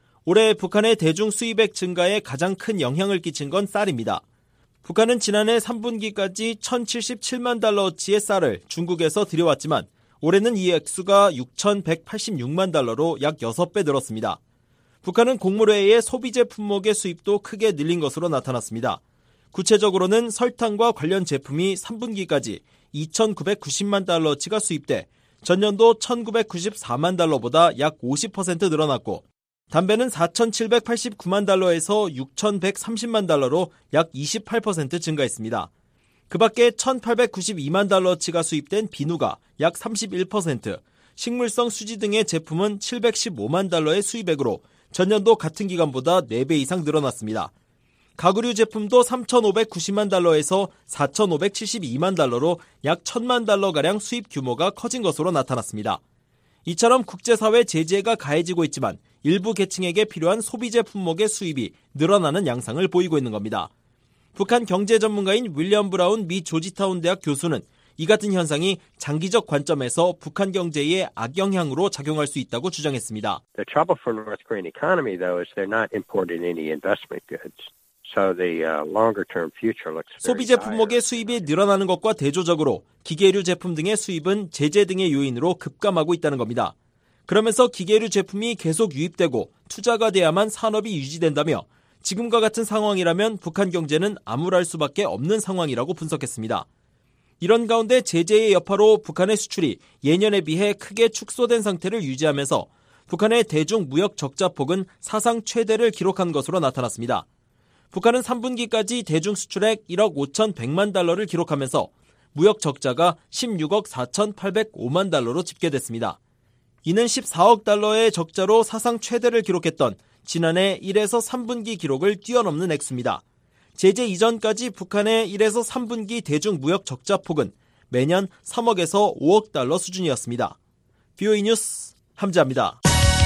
올해 북한의 대중 수입액 증가에 가장 큰 영향을 끼친 건 쌀입니다. 북한은 지난해 삼 분기까지 천칠십칠만 달러어치의 쌀을 중국에서 들여왔지만 올해는 이 액수가 육천백팔십육만 달러로 약 여섯 배 늘었습니다. 북한은 곡물 외에 소비재 품목의 수입도 크게 늘린 것으로 나타났습니다. 구체적으로는 설탕과 관련 제품이 삼 분기까지 이천구백구십만 달러어치가 수입돼 전년도 천구백구십사만 달러보다 약 오십 퍼센트 늘어났고 담배는 사천칠백팔십구만 달러에서 육천백삼십만 달러로 약 이십팔 퍼센트 증가했습니다. 그 밖에 천팔백구십이만 달러어치가 수입된 비누가 약 삼십일 퍼센트, 식물성 수지 등의 제품은 칠백십오만 달러의 수입액으로 전년도 같은 기간보다 네 배 이상 늘어났습니다. 가구류 제품도 삼천오백구십만 달러에서 사천오백칠십이만 달러로 약 천만 달러가량 수입 규모가 커진 것으로 나타났습니다. 이처럼 국제사회 제재가 가해지고 있지만 일부 계층에게 필요한 소비재 품목의 수입이 늘어나는 양상을 보이고 있는 겁니다. 북한 경제 전문가인 윌리엄 브라운 미 조지타운 대학 교수는 이 같은 현상이 장기적 관점에서 북한 경제에 악영향으로 작용할 수 있다고 주장했습니다. The trouble for North Korean economy, though, is they're not importing any investment goods. So the longer-term future looks very 소비재 품목의 수입이 늘어나는 것과 대조적으로 기계류 제품 등의 수입은 제재 등의 요인으로 급감하고 있다는 겁니다. 그러면서 기계류 제품이 계속 유입되고 투자가 돼야만 산업이 유지된다며 지금과 같은 상황이라면 북한 경제는 암울할 수밖에 없는 상황이라고 분석했습니다. 이런 가운데 제재의 여파로 북한의 수출이 예년에 비해 크게 축소된 상태를 유지하면서 북한의 대중 무역 적자 폭은 사상 최대를 기록한 것으로 나타났습니다. 북한은 삼 분기까지 대중 수출액 일억 오천백만 달러를 기록하면서 무역 적자가 십육억 사천팔백오만 달러로 집계됐습니다. 이는 십사억 달러의 적자로 사상 최대를 기록했던 지난해 일에서 삼 분기 기록을 뛰어넘는 액수입니다. 제재 이전까지 북한의 일에서 삼 분기 대중 무역 적자 폭은 매년 삼억에서 오억 달러 수준이었습니다. 브이오에이 뉴스 함지아입니다.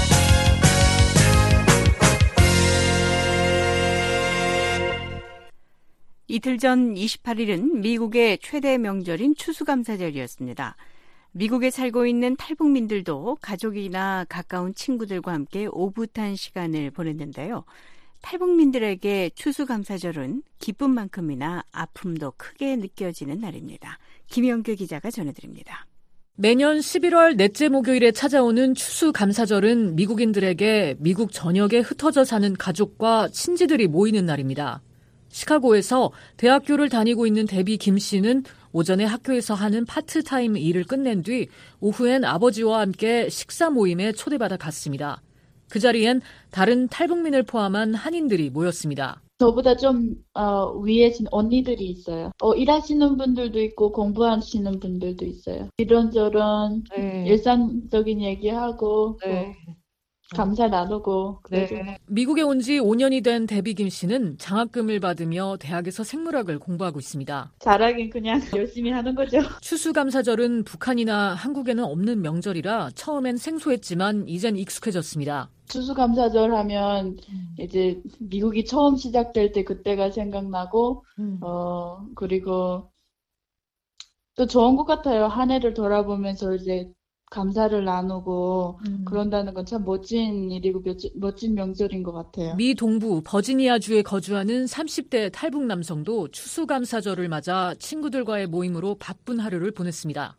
이틀 전 이십팔 일은 미국의 최대 명절인 추수감사절이었습니다. 미국에 살고 있는 탈북민들도 가족이나 가까운 친구들과 함께 오붓한 시간을 보냈는데요. 탈북민들에게 추수감사절은 기쁨만큼이나 아픔도 크게 느껴지는 날입니다. 김영규 기자가 전해드립니다. 매년 십일월 넷째 목요일에 찾아오는 추수감사절은 미국인들에게 미국 전역에 흩어져 사는 가족과 친지들이 모이는 날입니다. 시카고에서 대학교를 다니고 있는 데비 김 씨는 오전에 학교에서 하는 파트타임 일을 끝낸 뒤 오후엔 아버지와 함께 식사 모임에 초대받아 갔습니다. 그 자리엔 다른 탈북민을 포함한 한인들이 모였습니다. 저보다 좀 어, 위에 언니들이 있어요. 어, 일하시는 분들도 있고 공부하시는 분들도 있어요. 이런저런 네. 일상적인 얘기하고 네. 어, 감사 나누고 그러죠. 네. 미국에 온 지 오 년이 된 데비 김 씨는 장학금을 받으며 대학에서 생물학을 공부하고 있습니다. 잘하긴 그냥 열심히 하는 거죠. 추수감사절은 북한이나 한국에는 없는 명절이라 처음엔 생소했지만 이젠 익숙해졌습니다. 추수감사절 하면 이제 미국이 처음 시작될 때 그때가 생각나고 음. 어 그리고 또 좋은 것 같아요. 한 해를 돌아보면서 이제 감사를 나누고 음. 그런다는 건 참 멋진 일이고 멋진 명절인 것 같아요. 미 동부 버지니아주에 거주하는 삼십 대 탈북 남성도 추수감사절을 맞아 친구들과의 모임으로 바쁜 하루를 보냈습니다.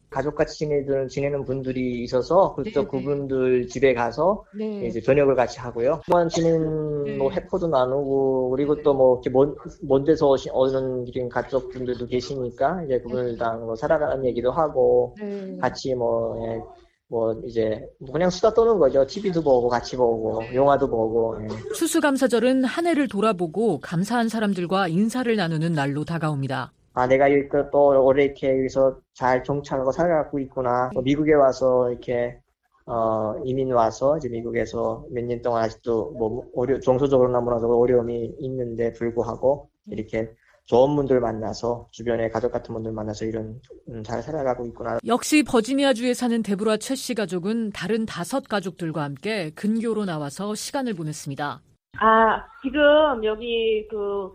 가족같이 지내는, 지내는 분들이 있어서 그쪽 그분들 집에 가서 네. 이제 저녁을 같이 하고요. 동안 지내는 뭐 회포도 나누고 그리고 또 뭐 이렇게 먼, 먼 데서 오신 오는 가족분들도 계시니까 이제 그분들랑 뭐 살아가는 얘기도 하고 네. 같이 뭐, 예, 뭐 이제 그냥 수다 떠는 거죠. 티비도 보고 같이 보고 영화도 보고. 예. 추수감사절은 한 해를 돌아보고 감사한 사람들과 인사를 나누는 날로 다가옵니다. 아, 내가 이렇게 또 올해 이렇게 여기서 잘 정착하고 살아가고 있구나. 뭐 미국에 와서 이렇게 어, 이민 와서 이제 미국에서 몇 년 동안 아직도 뭐 어려 정서적으로나 문화적으로 어려움이 있는데 불구하고 이렇게 좋은 분들 만나서 주변에 가족 같은 분들 만나서 이런 음, 잘 살아가고 있구나. 역시 버지니아주에 사는 데보라 최 씨 가족은 다른 다섯 가족들과 함께 근교로 나와서 시간을 보냈습니다. 아, 지금 여기 그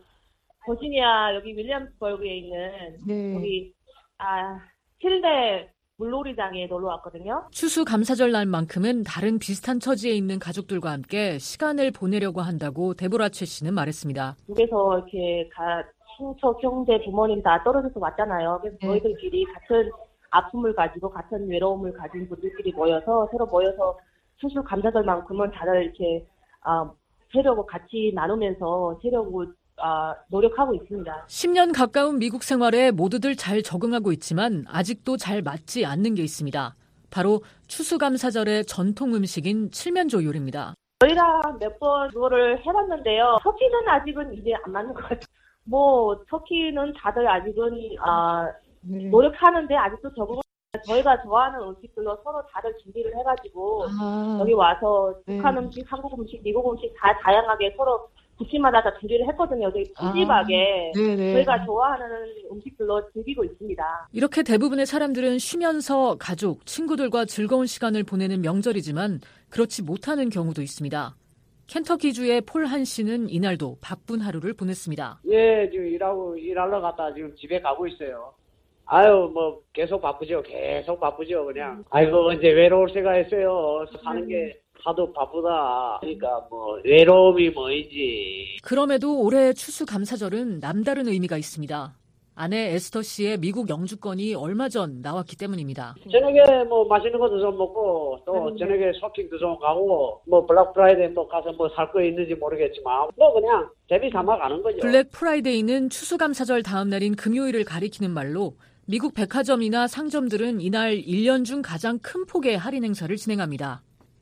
버지니아 여기 윌리엄스버그에 있는 네. 여기 아 힐대 물놀이장에 놀러 왔거든요. 추수감사절 날만큼은 다른 비슷한 처지에 있는 가족들과 함께 시간을 보내려고 한다고 데보라 최 씨는 말했습니다. 북에서 이렇게 가 친척, 형제, 부모님 다 떨어져서 왔잖아요. 그래서 네. 저희들끼리 같은 아픔을 가지고 같은 외로움을 가진 분들끼리 모여서 서로 모여서 추수감사절만큼은 다들 이렇게 아, 세력을 같이 나누면서 세력을 아, 노력하고 있습니다. 십 년 가까운 미국 생활에 모두들 잘 적응하고 있지만 아직도 잘 맞지 않는 게 있습니다. 바로 추수감사절의 전통 음식인 칠면조 요리입니다. 저희랑 몇 번 그거를 해봤는데요. 터키는 아직은 이제 안 맞는 것 같아요. 뭐 터키는 다들 아직은 아, 노력하는데 아직도 적응. 저희가 좋아하는 음식들로 서로 다들 준비를 해가지고 아, 여기 와서 네. 북한 음식, 한국 음식, 미국 음식 다 다양하게 서로 부시마다 다 준비를 했거든요. 되게 푸짐하게 아, 네네. 저희가 좋아하는 음식들로 즐기고 있습니다. 이렇게 대부분의 사람들은 쉬면서 가족, 친구들과 즐거운 시간을 보내는 명절이지만 그렇지 못하는 경우도 있습니다. 켄터키주의 폴 한 씨는 이날도 바쁜 하루를 보냈습니다. 예, 지금 일하고, 일하러 갔다 지금 집에 가고 있어요. 아유, 뭐, 계속 바쁘죠. 계속 바쁘죠, 그냥. 아이고, 이제 외로울 때가 있어요. 사는 게 하도 바쁘다. 그러니까 뭐, 외로움이 뭐이지. 그럼에도 올해 추수감사절은 남다른 의미가 있습니다. 아내 에스터 씨의 미국 영주권이 얼마 전 나왔기 때문입니다. 저녁에 뭐 맛있는 것도 좀 먹고 또 음. 저녁에 쇼핑도 좀 가고 뭐 블랙 프라이데이 뭐 가서 뭐 살 거 있는지 모르겠지만 뭐 그냥 재미 삼아 가는 거죠. 블랙 프라이데이는 추수감사절 다음 날인 금요일을 가리키는 말로 미국 백화점이나 상점들은 이날 일 년 중 가장 큰 폭의 할인 행사를 진행합니다.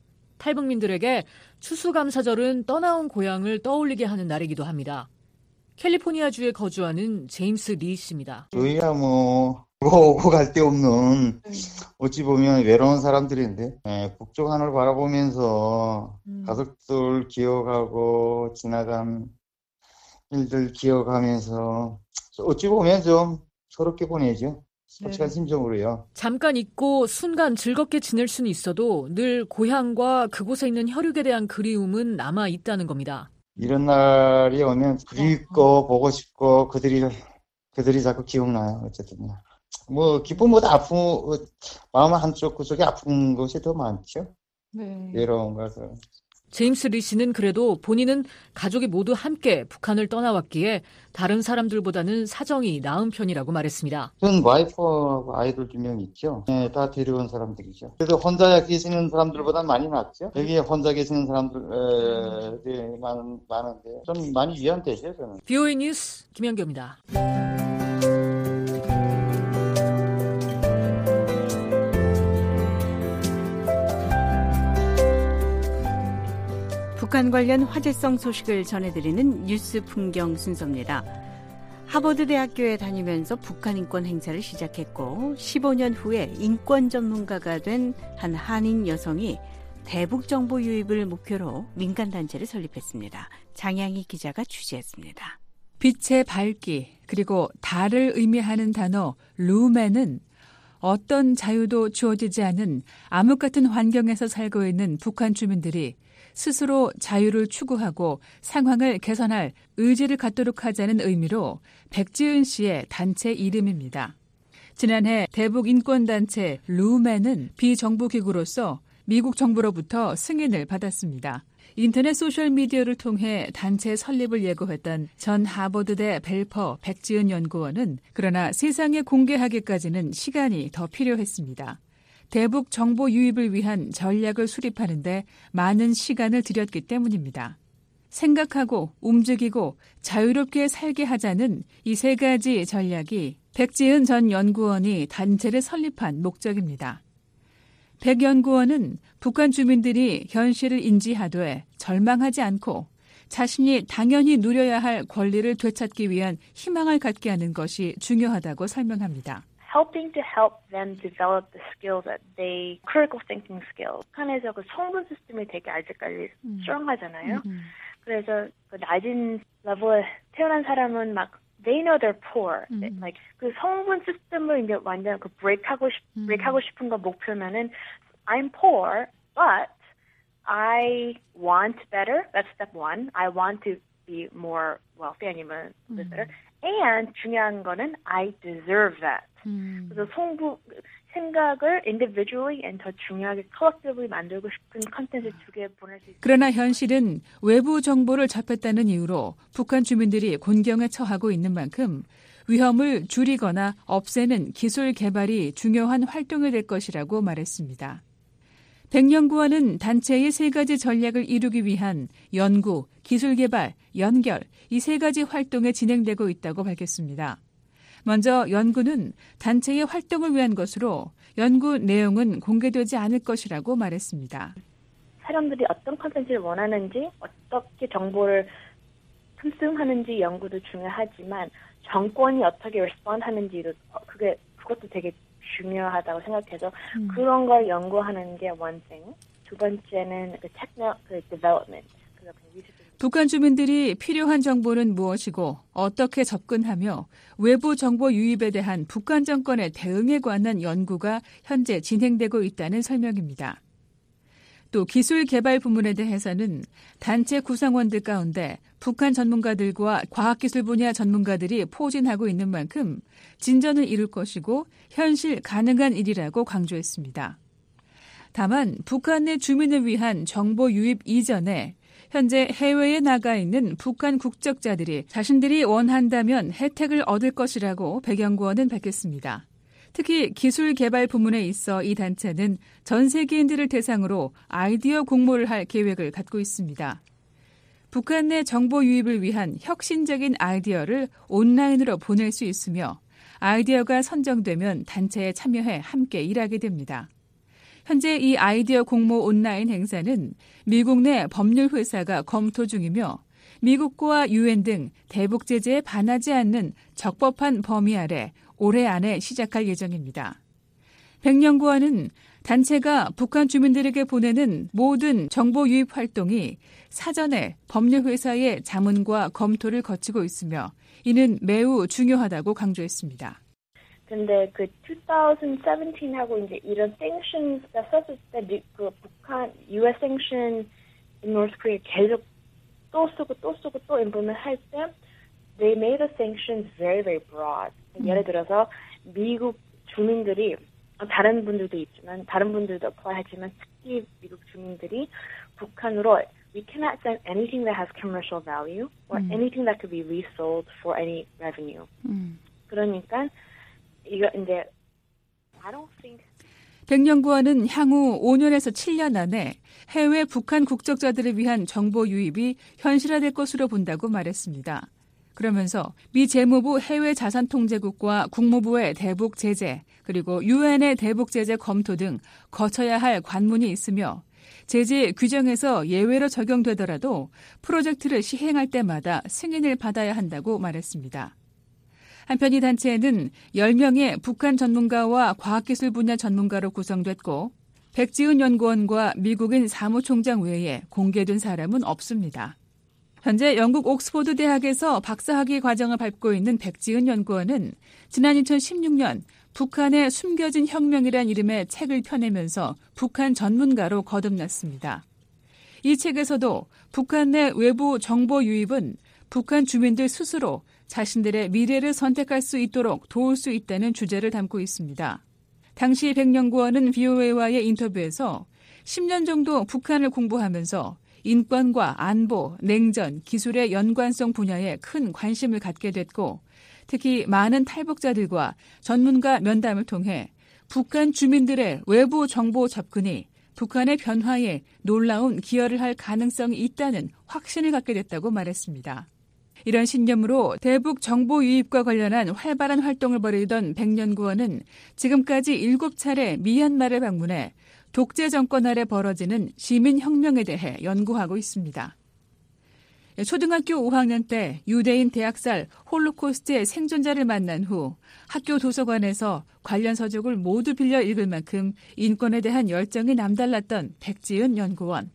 탈북민들에게 추수감사절은 떠나온 고향을 떠올리게 하는 날이기도 합니다. 캘리포니아주에 거주하는 제임스 리 씨입니다. 저희야 뭐 오고 갈 데 없는 어찌 보면 외로운 사람들인데 네, 북쪽 하늘 바라보면서 음. 가족들 기억하고 지나간 일들 기억하면서 어찌 보면 좀 서럽게 보내죠. 솔직한 네. 심정으로요. 잠깐 잊고 순간 즐겁게 지낼 수는 있어도 늘 고향과 그곳에 있는 혈육에 대한 그리움은 남아 있다는 겁니다. 이런 날이 오면 그립고 보고 싶고 그들이 그들이 자꾸 기억나요. 어쨌든 뭐 기쁨보다 아픔 마음 한쪽 그쪽에 아픈 것이 더 많죠. 네. 외로운 것은. 제임스 리 씨는 그래도 본인은 가족이 모두 함께 북한을 떠나왔기에 다른 사람들보다는 사정이 나은 편이라고 말했습니다. 전 와이프하고 아이들 두 명 있죠. 네, 다 데려온 사람들이죠. 그래도 혼자 계시는 사람들보다는 많이 낫죠. 여기에 혼자 계시는 사람들이 많, 많은데 좀 많이 위안되죠, 저는. 비오에이 뉴스 김연경입니다. 북한 관련 화제성 소식을 전해드리는 뉴스 풍경 순서입니다. 하버드 대학교에 다니면서 북한 인권 행사를 시작했고 십오 년 후에 인권 전문가가 된 한 한인 여성이 대북 정보 유입을 목표로 민간단체를 설립했습니다. 장양희 기자가 취재했습니다. 빛의 밝기 그리고 달을 의미하는 단어 루멘은 어떤 자유도 주어지지 않은 암흑 같은 환경에서 살고 있는 북한 주민들이 스스로 자유를 추구하고 상황을 개선할 의지를 갖도록 하자는 의미로 백지은 씨의 단체 이름입니다. 지난해 대북 인권단체 루멘은 비정부 기구로서 미국 정부로부터 승인을 받았습니다. 인터넷 소셜미디어를 통해 단체 설립을 예고했던 전 하버드대 벨퍼 백지은 연구원은 그러나 세상에 공개하기까지는 시간이 더 필요했습니다. 대북 정보 유입을 위한 전략을 수립하는 데 많은 시간을 들였기 때문입니다. 생각하고 움직이고 자유롭게 살게 하자는 이 세 가지 전략이 백지은 전 연구원이 단체를 설립한 목적입니다. 백 연구원은 북한 주민들이 현실을 인지하되 절망하지 않고 자신이 당연히 누려야 할 권리를 되찾기 위한 희망을 갖게 하는 것이 중요하다고 설명합니다. Helping to help them develop the skills that they, critical thinking skills. 북한에서 그 성분 시스템이 되게 아직까지 음. strong하잖아요. 음. 그래서 그 낮은 레벨에 태어난 사람은 막 they know they're poor. 음. Like 그 성분 시스템을 이제 완전 그 break하고 싶, 음. break하고 싶은 거 목표면은 I'm poor, but I want better. That's step one. I want to be more wealthy 아니면 better. And 중요한 거는 I deserve that. 음. 그래서 성부 생각을 individually and 더 중요하게 collectively 만들고 싶은 컨텐츠 두 개 보낼 수 있어요. 그러나 현실은 외부 정보를 접했다는 이유로 북한 주민들이 곤경에 처하고 있는 만큼 위험을 줄이거나 없애는 기술 개발이 중요한 활동이 될 것이라고 말했습니다. 백연구원은 단체의 세 가지 전략을 이루기 위한 연구, 기술 개발, 연결 이 세 가지 활동에 진행되고 있다고 밝혔습니다. 먼저 연구는 단체의 활동을 위한 것으로 연구 내용은 공개되지 않을 것이라고 말했습니다. 사람들이 어떤 컨텐츠를 원하는지, 어떻게 정보를 탐색하는지 연구도 중요하지만 정권이 어떻게 respond 하는지도 그게 그것도 되게 중요하다고 생각해서 음. 그런 걸 연구하는 게 one thing. 두 번째는 그 techno, 그 development. 북한 주민들이 필요한 정보는 무엇이고 어떻게 접근하며 외부 정보 유입에 대한 북한 정권의 대응에 관한 연구가 현재 진행되고 있다는 설명입니다. 또 기술 개발 부문에 대해서는 단체 구성원들 가운데 북한 전문가들과 과학기술 분야 전문가들이 포진하고 있는 만큼 진전을 이룰 것이고 현실 가능한 일이라고 강조했습니다. 다만 북한 내 주민을 위한 정보 유입 이전에 현재 해외에 나가 있는 북한 국적자들이 자신들이 원한다면 혜택을 얻을 것이라고 백연구원은 밝혔습니다. 특히 기술 개발 부문에 있어 이 단체는 전 세계인들을 대상으로 아이디어 공모를 할 계획을 갖고 있습니다. 북한 내 정보 유입을 위한 혁신적인 아이디어를 온라인으로 보낼 수 있으며 아이디어가 선정되면 단체에 참여해 함께 일하게 됩니다. 현재 이 아이디어 공모 온라인 행사는 미국 내 법률 회사가 검토 중이며 미국과 유엔 등 대북 제재에 반하지 않는 적법한 범위 아래 올해 안에 시작할 예정입니다. 백연구원은 단체가 북한 주민들에게 보내는 모든 정보 유입 활동이 사전에 법률 회사의 자문과 검토를 거치고 있으며 이는 매우 중요하다고 강조했습니다. 근데 그 twenty seventeen 하고 이제 이런 sanctions가 썼을 때 그 북한 U S sanction in North Korea 계속 또 쓰고 또 쓰고 또 implement 할 때 they made the sanctions very very broad. 음. 예를 들어서 미국 주민들이 다른 분들도 있지만 다른 분들도 apply 하지만 특히 미국 주민들이 북한으로 we cannot send anything that has commercial value or 음. anything that could be resold for any revenue. 음. 그러니까 이거 이제 I don't think 백연구원은 향후 오 년에서 칠 년 안에 해외 북한 국적자들을 위한 정보 유입이 현실화될 것으로 본다고 말했습니다. 그러면서 미 재무부 해외자산통제국과 국무부의 대북 제재 그리고 유엔의 대북 제재 검토 등 거쳐야 할 관문이 있으며 제재 규정에서 예외로 적용되더라도 프로젝트를 시행할 때마다 승인을 받아야 한다고 말했습니다. 한편 이 단체는 열 명의 북한 전문가와 과학기술 분야 전문가로 구성됐고 백지은 연구원과 미국인 사무총장 외에 공개된 사람은 없습니다. 현재 영국 옥스퍼드 대학에서 박사학위 과정을 밟고 있는 백지은 연구원은 지난 이천십육 년 북한의 숨겨진 혁명이란 이름의 책을 펴내면서 북한 전문가로 거듭났습니다. 이 책에서도 북한 내 외부 정보 유입은 북한 주민들 스스로 자신들의 미래를 선택할 수 있도록 도울 수 있다는 주제를 담고 있습니다. 당시 백연구원은 브이오에이와의 인터뷰에서 십 년 정도 북한을 공부하면서 인권과 안보, 냉전, 기술의 연관성 분야에 큰 관심을 갖게 됐고 특히 많은 탈북자들과 전문가 면담을 통해 북한 주민들의 외부 정보 접근이 북한의 변화에 놀라운 기여를 할 가능성이 있다는 확신을 갖게 됐다고 말했습니다. 이런 신념으로 대북 정보 유입과 관련한 활발한 활동을 벌이던 백년구원은 지금까지 일곱 차례 미얀마를 방문해 독재 정권 아래 벌어지는 시민혁명에 대해 연구하고 있습니다. 초등학교 오 학년 때 유대인 대학살 홀로코스트의 생존자를 만난 후 학교 도서관에서 관련 서적을 모두 빌려 읽을 만큼 인권에 대한 열정이 남달랐던 백지은 연구원.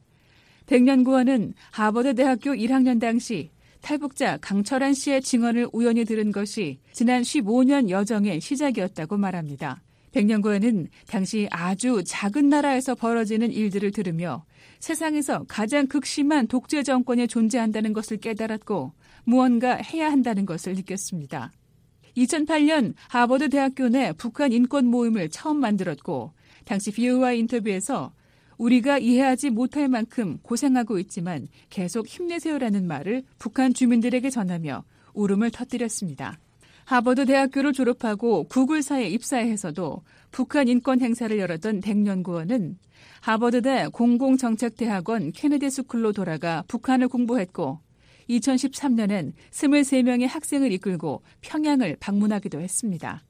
백년구원은 하버드 대학교 일 학년 당시 탈북자 강철한 씨의 증언을 우연히 들은 것이 지난 십오 년 여정의 시작이었다고 말합니다. 백년구원은 당시 아주 작은 나라에서 벌어지는 일들을 들으며 세상에서 가장 극심한 독재 정권이 존재한다는 것을 깨달았고 무언가 해야 한다는 것을 느꼈습니다. 이천팔 년 하버드 대학교 내 북한 인권 모임을 처음 만들었고 당시 비오아이 인터뷰에서 우리가 이해하지 못할 만큼 고생하고 있지만 계속 힘내세요라는 말을 북한 주민들에게 전하며 울음을 터뜨렸습니다. 하버드 대학교를 졸업하고 구글사에 입사해서도 북한 인권 행사를 열었던 백년구원은 하버드대 공공정책대학원 케네디 스쿨로 돌아가 북한을 공부했고 이천십삼 년엔 스물세 명의 학생을 이끌고 평양을 방문하기도 했습니다.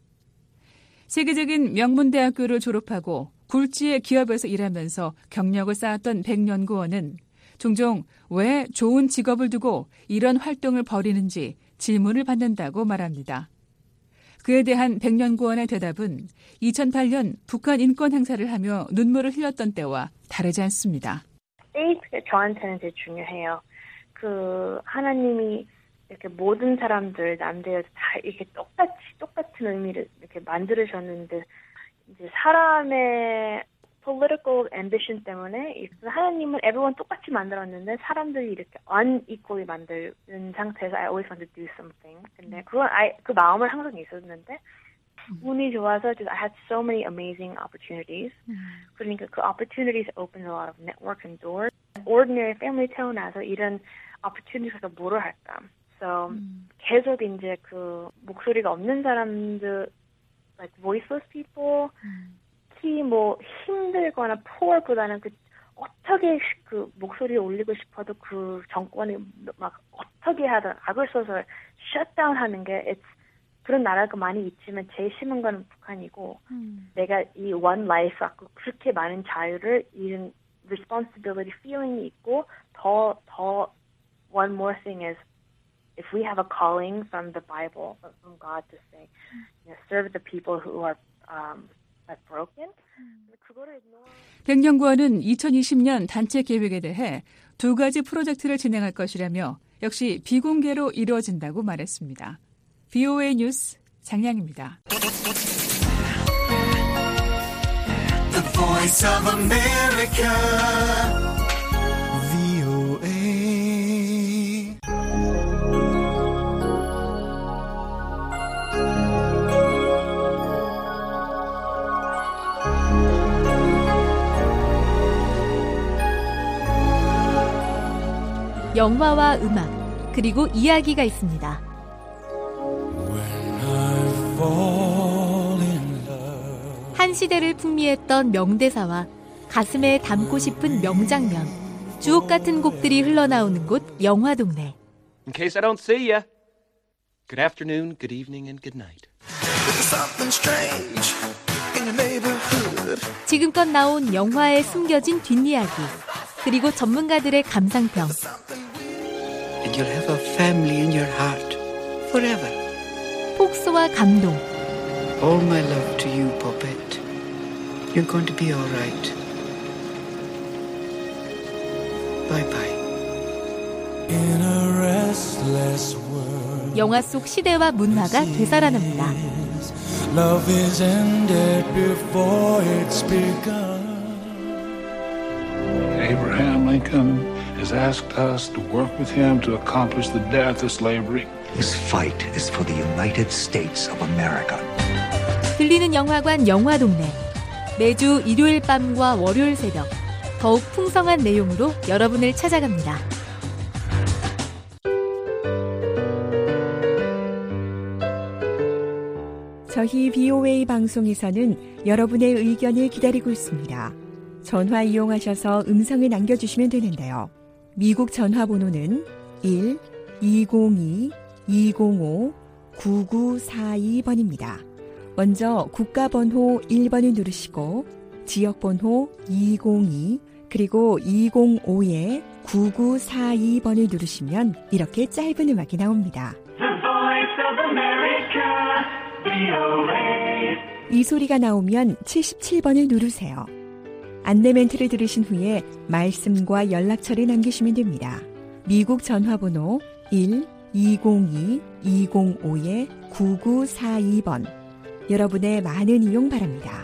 세계적인 명문대학교를 졸업하고 굴지의 기업에서 일하면서 경력을 쌓았던 백년구원은 종종 왜 좋은 직업을 두고 이런 활동을 벌이는지 질문을 받는다고 말합니다. 그에 대한 백년구원의 대답은 이천팔 년 북한 인권 행사를 하며 눈물을 흘렸던 때와 다르지 않습니다. 페이스가 저한테는 되게 중요해요. 그 하나님이 이렇게 모든 사람들 남들 다 이렇게 똑같이 똑같은 의미를 이렇게 만들으셨는데 이제 사람의 political ambition 때문에 하나님은 everyone 똑같이 만들었는데 사람들이 이렇게 unequally 만드는 상태에서 I always want to do something. 근데 그건 I, 그 마음은 항상 있었는데 운이 좋아서 just I had so many amazing opportunities. 그러니까 그 opportunities opened a lot of networks and doors. Ordinary family 태어나서 이런 opportunies에서 뭐를 할까? So 음. 계속 이제 그 목소리가 없는 사람들, like voiceless people. 음. 특히 뭐 힘들거나 poor보다는 그 어떻게 그 목소리를 올리고 싶어도 그 정권이 막 어떻게 하든 악을 써서 shutdown 하는 게 it's 그런 나라가 많이 있지만 제일 심한 건 북한이고 음. 내가 이 one life 갖고 그렇게 많은 자유를 이런 responsibility feeling이 있고 더 더 one more thing is if we have a calling from the Bible from God to say you know, serve the people who are um, 백년구원은 이천이십 년 단체 계획에 대해 두 가지 프로젝트를 진행할 것이라며 역시 비공개로 이루어진다고 말했습니다. 브이오에이 뉴스 장량입니다. The Voice of America, 브이오에이 영화와 음악, 그리고 이야기가 있습니다. 한 시대를 풍미했던 명대사와 가슴에 담고 싶은 명장면, 주옥 같은 곡들이 흘러나오는 곳 영화동네. In case I don't see ya. Good afternoon, good evening, and good night. 지금껏 나온 영화에 숨겨진 뒷이야기, 그리고 전문가들의 감상평. And you'll have a family in your heart forever. 폭소와 감동. All my love to you, Poppet. You're going to be all right. Bye bye. In a restless world. 영화 속 시대와 문화가 되살아납니다. Love is ended before it's begun. Abraham Lincoln has asked us to work with him to accomplish the death of slavery. This fight is for the United States of America. 들리는 영화관 영화동네. 매주 일요일 밤과 월요일 새벽 더욱 풍성한 내용으로 여러분을 찾아갑니다. 저희 비오에이 방송에서는 여러분의 의견을 기다리고 있습니다. 전화 이용하셔서 음성을 남겨주시면 되는데요. 미국 전화번호는 일 이공이 이공오 구구사이 번입니다. 먼저 국가번호 일 번을 누르시고 지역번호 이공이 그리고 이공오에 구구사이 번을 누르시면 이렇게 짧은 음악이 나옵니다. 이 소리가 나오면 칠십칠 번을 누르세요. 안내 멘트를 들으신 후에 말씀과 연락처를 남기시면 됩니다. 미국 전화번호 일 이공이 이공오에 구구사이 번. 여러분의 많은 이용 바랍니다.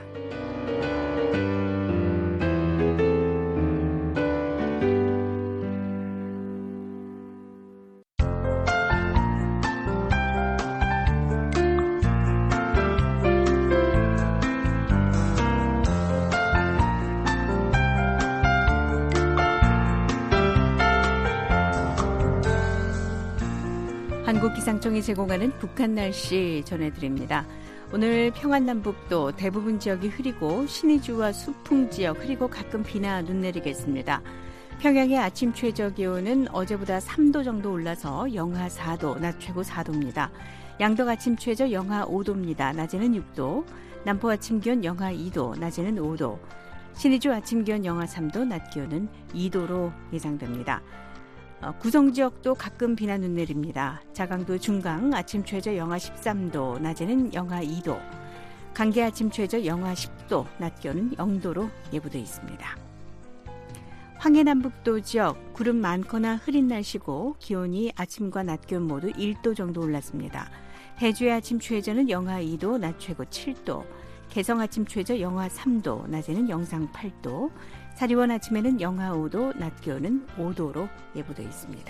한국기상청이 제공하는 북한 날씨 전해드립니다. 오늘 평안남북도 대부분 지역이 흐리고 신의주와 수풍 지역 흐리고 가끔 비나 눈 내리겠습니다. 평양의 아침 최저 기온은 어제보다 삼 도 정도 올라서 영하 사 도, 낮 최고 사 도입니다. 양덕 아침 최저 영하 오 도입니다. 낮에는 육 도, 남포 아침 기온 영하 이 도, 낮에는 오 도, 신의주 아침 기온 영하 삼 도, 낮 기온은 이 도로 예상됩니다. 어, 구성 지역도 가끔 비나 눈 내립니다. 자강도 중강 아침 최저 영하 십삼 도, 낮에는 영하 이 도, 강계 아침 최저 영하 십 도, 낮 기온은 영 도로 예보되어 있습니다. 황해남북도 지역 구름 많거나 흐린 날씨고 기온이 아침과 낮 기온 모두 일 도 정도 올랐습니다. 해주의 아침 최저는 영하 이 도, 낮 최고 칠 도, 개성 아침 최저 영하 삼 도, 낮에는 영상 팔 도, 사리원 아침에는 영하 오 도, 낮 기온은 오 도로 예보되어 있습니다.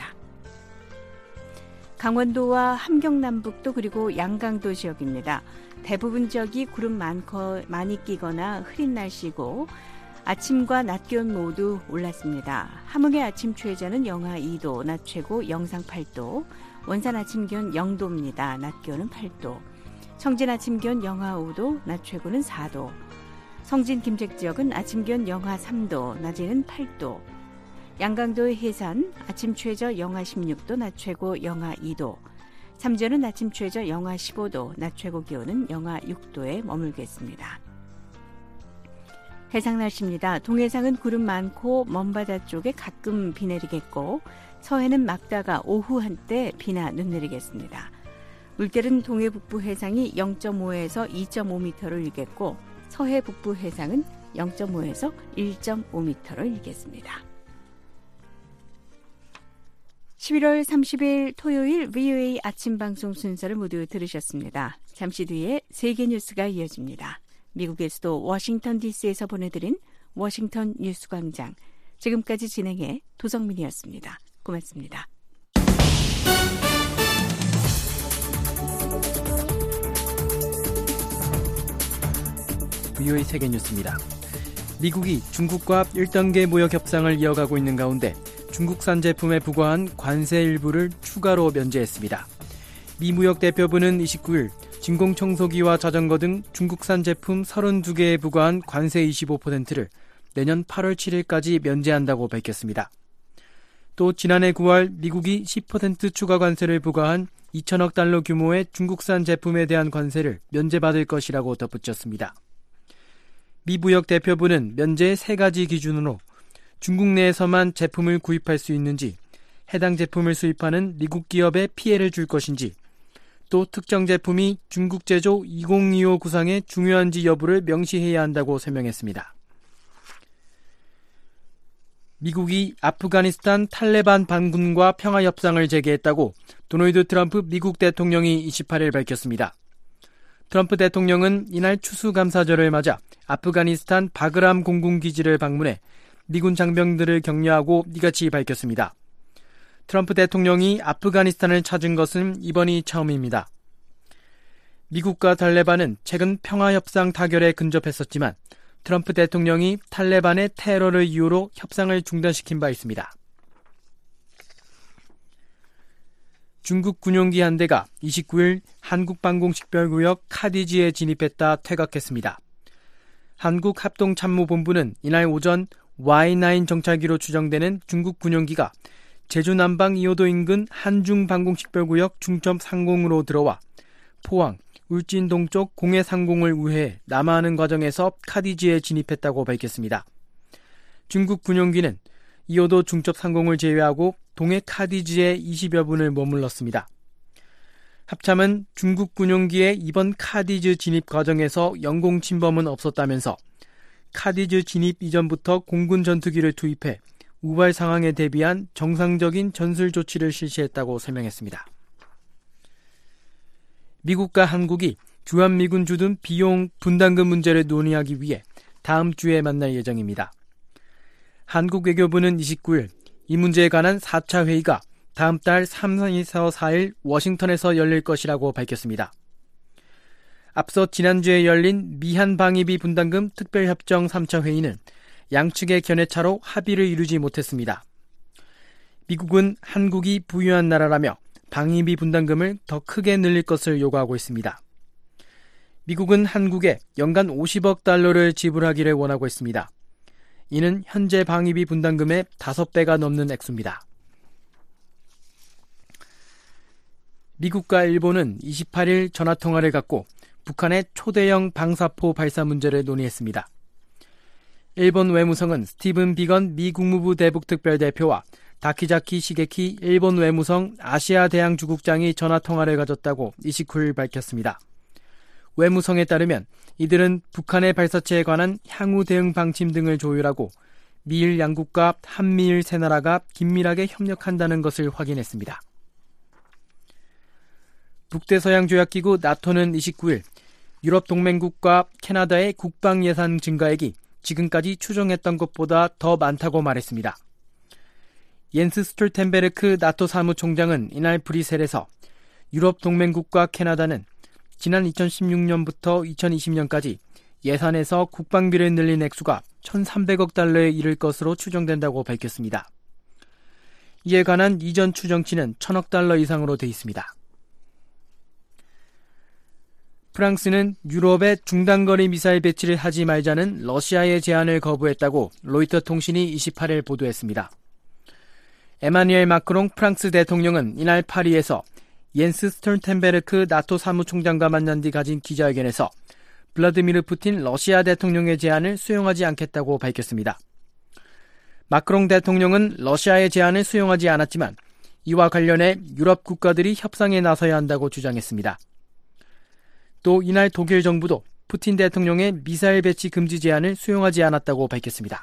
강원도와 함경남북도 그리고 양강도 지역입니다. 대부분 지역이 구름 많고, 많이 끼거나 흐린 날씨고 아침과 낮 기온 모두 올랐습니다. 함흥의 아침 최저는 영하 이 도, 낮 최고 영상 팔 도, 원산 아침 기온 영 도입니다. 낮 기온은 팔 도, 청진 아침 기온 영하 오 도, 낮 최고는 사 도, 성진 김책 지역은 아침 기온 영하 삼 도, 낮에는 팔 도, 양강도의 해산 아침 최저 영하 십육 도, 낮 최고 영하 이 도, 삼전은 아침 최저 영하 십오 도, 낮 최고 기온은 영하 육 도에 머물겠습니다. 해상 날씨입니다. 동해상은 구름 많고 먼바다 쪽에 가끔 비 내리겠고 서해는 막다가 오후 한때 비나 눈 내리겠습니다. 물결은 동해 북부 해상이 영 점 오에서 이 점 오 미터를 일겠고 서해 북부 해상은 영 점 오에서 일 점 오 미터를 일겠습니다. 십일월 삼십일 토요일 브이오에이 아침 방송 순서를 모두 들으셨습니다. 잠시 뒤에 세계 뉴스가 이어집니다. 미국의 수도 워싱턴 디씨에서 보내드린 워싱턴 뉴스 광장. 지금까지 진행해 도성민이었습니다. 고맙습니다. 브이오에이 세계 뉴스입니다. 미국이 중국과 일 단계 무역 협상을 이어가고 있는 가운데 중국산 제품에 부과한 관세 일부를 추가로 면제했습니다. 미 무역 대표부는 이십구 일 진공청소기와 자전거 등 중국산 제품 서른두 개에 부과한 관세 이십오 퍼센트를 내년 팔월 칠일까지 면제한다고 밝혔습니다. 또 지난해 구월 미국이 십 퍼센트 추가 관세를 부과한 이천억 달러 규모의 중국산 제품에 대한 관세를 면제받을 것이라고 덧붙였습니다. 미 무역 대표부는 면제의 세 가지 기준으로 중국 내에서만 제품을 구입할 수 있는지, 해당 제품을 수입하는 미국 기업에 피해를 줄 것인지, 또 특정 제품이 중국 제조 이천이십오 구상의 중요한지 여부를 명시해야 한다고 설명했습니다. 미국이 아프가니스탄 탈레반 반군과 평화협상을 재개했다고 도널드 트럼프 미국 대통령이 이십팔 일 밝혔습니다. 트럼프 대통령은 이날 추수감사절을 맞아 아프가니스탄 바그람 공군기지를 방문해 미군 장병들을 격려하고 이같이 밝혔습니다. 트럼프 대통령이 아프가니스탄을 찾은 것은 이번이 처음입니다. 미국과 탈레반은 최근 평화협상 타결에 근접했었지만 트럼프 대통령이 탈레반의 테러를 이유로 협상을 중단시킨 바 있습니다. 중국 군용기 한 대가 이십구일 한국 방공식별구역 카디지에 진입했다 퇴각했습니다. 한국합동참모본부는 이날 오전 와이 나인 정찰기로 추정되는 중국 군용기가 제주 남방 이호도 인근 한중 방공식별구역 중첩 상공으로 들어와 포항, 울진 동쪽 공해 상공을 우회해 남하하는 과정에서 카디지에 진입했다고 밝혔습니다. 중국 군용기는 이호도 중첩 상공을 제외하고 동해 카디지에 이십여 분을 머물렀습니다. 합참은 중국 군용기의 이번 카디즈 진입 과정에서 영공 침범은 없었다면서 카디즈 진입 이전부터 공군 전투기를 투입해 우발 상황에 대비한 정상적인 전술 조치를 실시했다고 설명했습니다. 미국과 한국이 주한미군 주둔 비용 분담금 문제를 논의하기 위해 다음 주에 만날 예정입니다. 한국 외교부는 이십구일 이 문제에 관한 사 차 회의가 다음 달 삼에서 사일 워싱턴에서 열릴 것이라고 밝혔습니다. 앞서 지난주에 열린 미한 방위비 분담금 특별협정 삼 차 회의는 양측의 견해차로 합의를 이루지 못했습니다. 미국은 한국이 부유한 나라라며 방위비 분담금을 더 크게 늘릴 것을 요구하고 있습니다. 미국은 한국에 연간 오십억 달러를 지불하기를 원하고 있습니다. 이는 현재 방위비 분담금의 다섯 배가 넘는 액수입니다. 미국과 일본은 이십팔일 전화통화를 갖고 북한의 초대형 방사포 발사 문제를 논의했습니다. 일본 외무성은 스티븐 비건 미 국무부 대북특별대표와 다키자키 시게키 일본 외무성 아시아 대항주국장이 전화통화를 가졌다고 이십구일 밝혔습니다. 외무성에 따르면 이들은 북한의 발사체에 관한 향후 대응 방침 등을 조율하고 미일 양국과 한미일 세 나라가 긴밀하게 협력한다는 것을 확인했습니다. 북대서양조약기구 나토는 이십구일 유럽 동맹국과 캐나다의 국방 예산 증가액이 지금까지 추정했던 것보다 더 많다고 말했습니다. 옌스 스톨텐베르크 나토 사무총장은 이날 브뤼셀에서 유럽 동맹국과 캐나다는 지난 이천십육년부터 이천이십년까지 예산에서 국방비를 늘린 액수가 천삼백억 달러에 이를 것으로 추정된다고 밝혔습니다. 이에 관한 이전 추정치는 천억 달러 이상으로 돼 있습니다. 프랑스는 유럽에 중단거리 미사일 배치를 하지 말자는 러시아의 제안을 거부했다고 로이터 통신이 이십팔일 보도했습니다. 에마뉘엘 마크롱 프랑스 대통령은 이날 파리에서 옌스 스톨텐베르크 나토 사무총장과 만난 뒤 가진 기자회견에서 블라디미르 푸틴 러시아 대통령의 제안을 수용하지 않겠다고 밝혔습니다. 마크롱 대통령은 러시아의 제안을 수용하지 않았지만 이와 관련해 유럽 국가들이 협상에 나서야 한다고 주장했습니다. 또 이날 독일 정부도 푸틴 대통령의 미사일 배치 금지 제안을 수용하지 않았다고 밝혔습니다.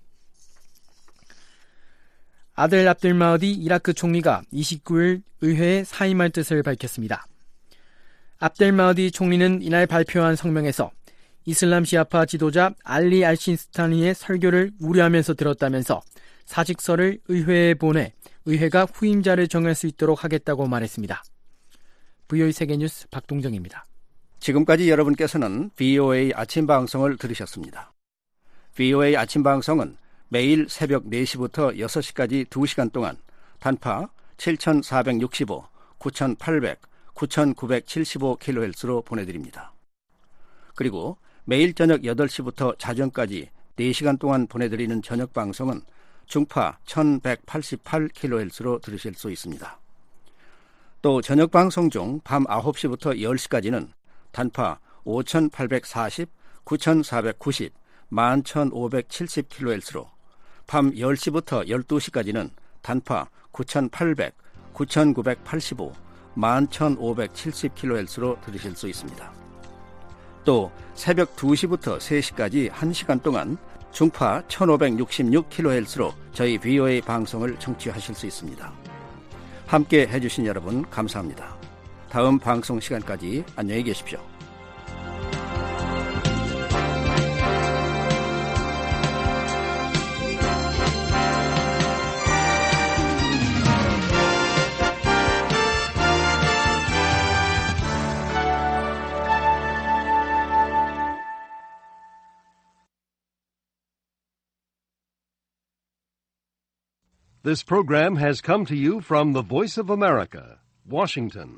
아델 압델마흐디 이라크 총리가 이십구일 의회에 사임할 뜻을 밝혔습니다. 압델마흐디 총리는 이날 발표한 성명에서 이슬람 시아파 지도자 알리 알신스타니의 설교를 우려하면서 들었다면서 사직서를 의회에 보내 의회가 후임자를 정할 수 있도록 하겠다고 말했습니다. 브이오에이 세계뉴스 박동정입니다. 지금까지 여러분께서는 브이오에이 아침 방송을 들으셨습니다. 브이오에이 아침 방송은 매일 새벽 네 시부터 여섯 시까지 두 시간 동안 단파 칠천사백육십오, 구천팔백, 구천구백칠십오 킬로헤르츠로 보내드립니다. 그리고 매일 저녁 여덟 시부터 자정까지 네 시간 동안 보내드리는 저녁 방송은 중파 천백팔십팔 킬로헤르츠로 들으실 수 있습니다. 또 저녁 방송 중 밤 아홉 시부터 열 시까지는 단파 오천팔백사십, 구천사백구십, 만 천오백칠십 킬로헤르츠로 밤 열 시부터 열두 시까지는 단파 구천팔백, 구천구백팔십오, 만 천오백칠십 킬로헤르츠로 들으실 수 있습니다. 또 새벽 두 시부터 세 시까지 한 시간 동안 중파 천오백육십육 킬로헤르츠로 저희 브이오에이 방송을 청취하실 수 있습니다. 함께 해주신 여러분 감사합니다. 다음 방송 시간까지 안녕히 계십시오. This program has come to you from the Voice of America, Washington.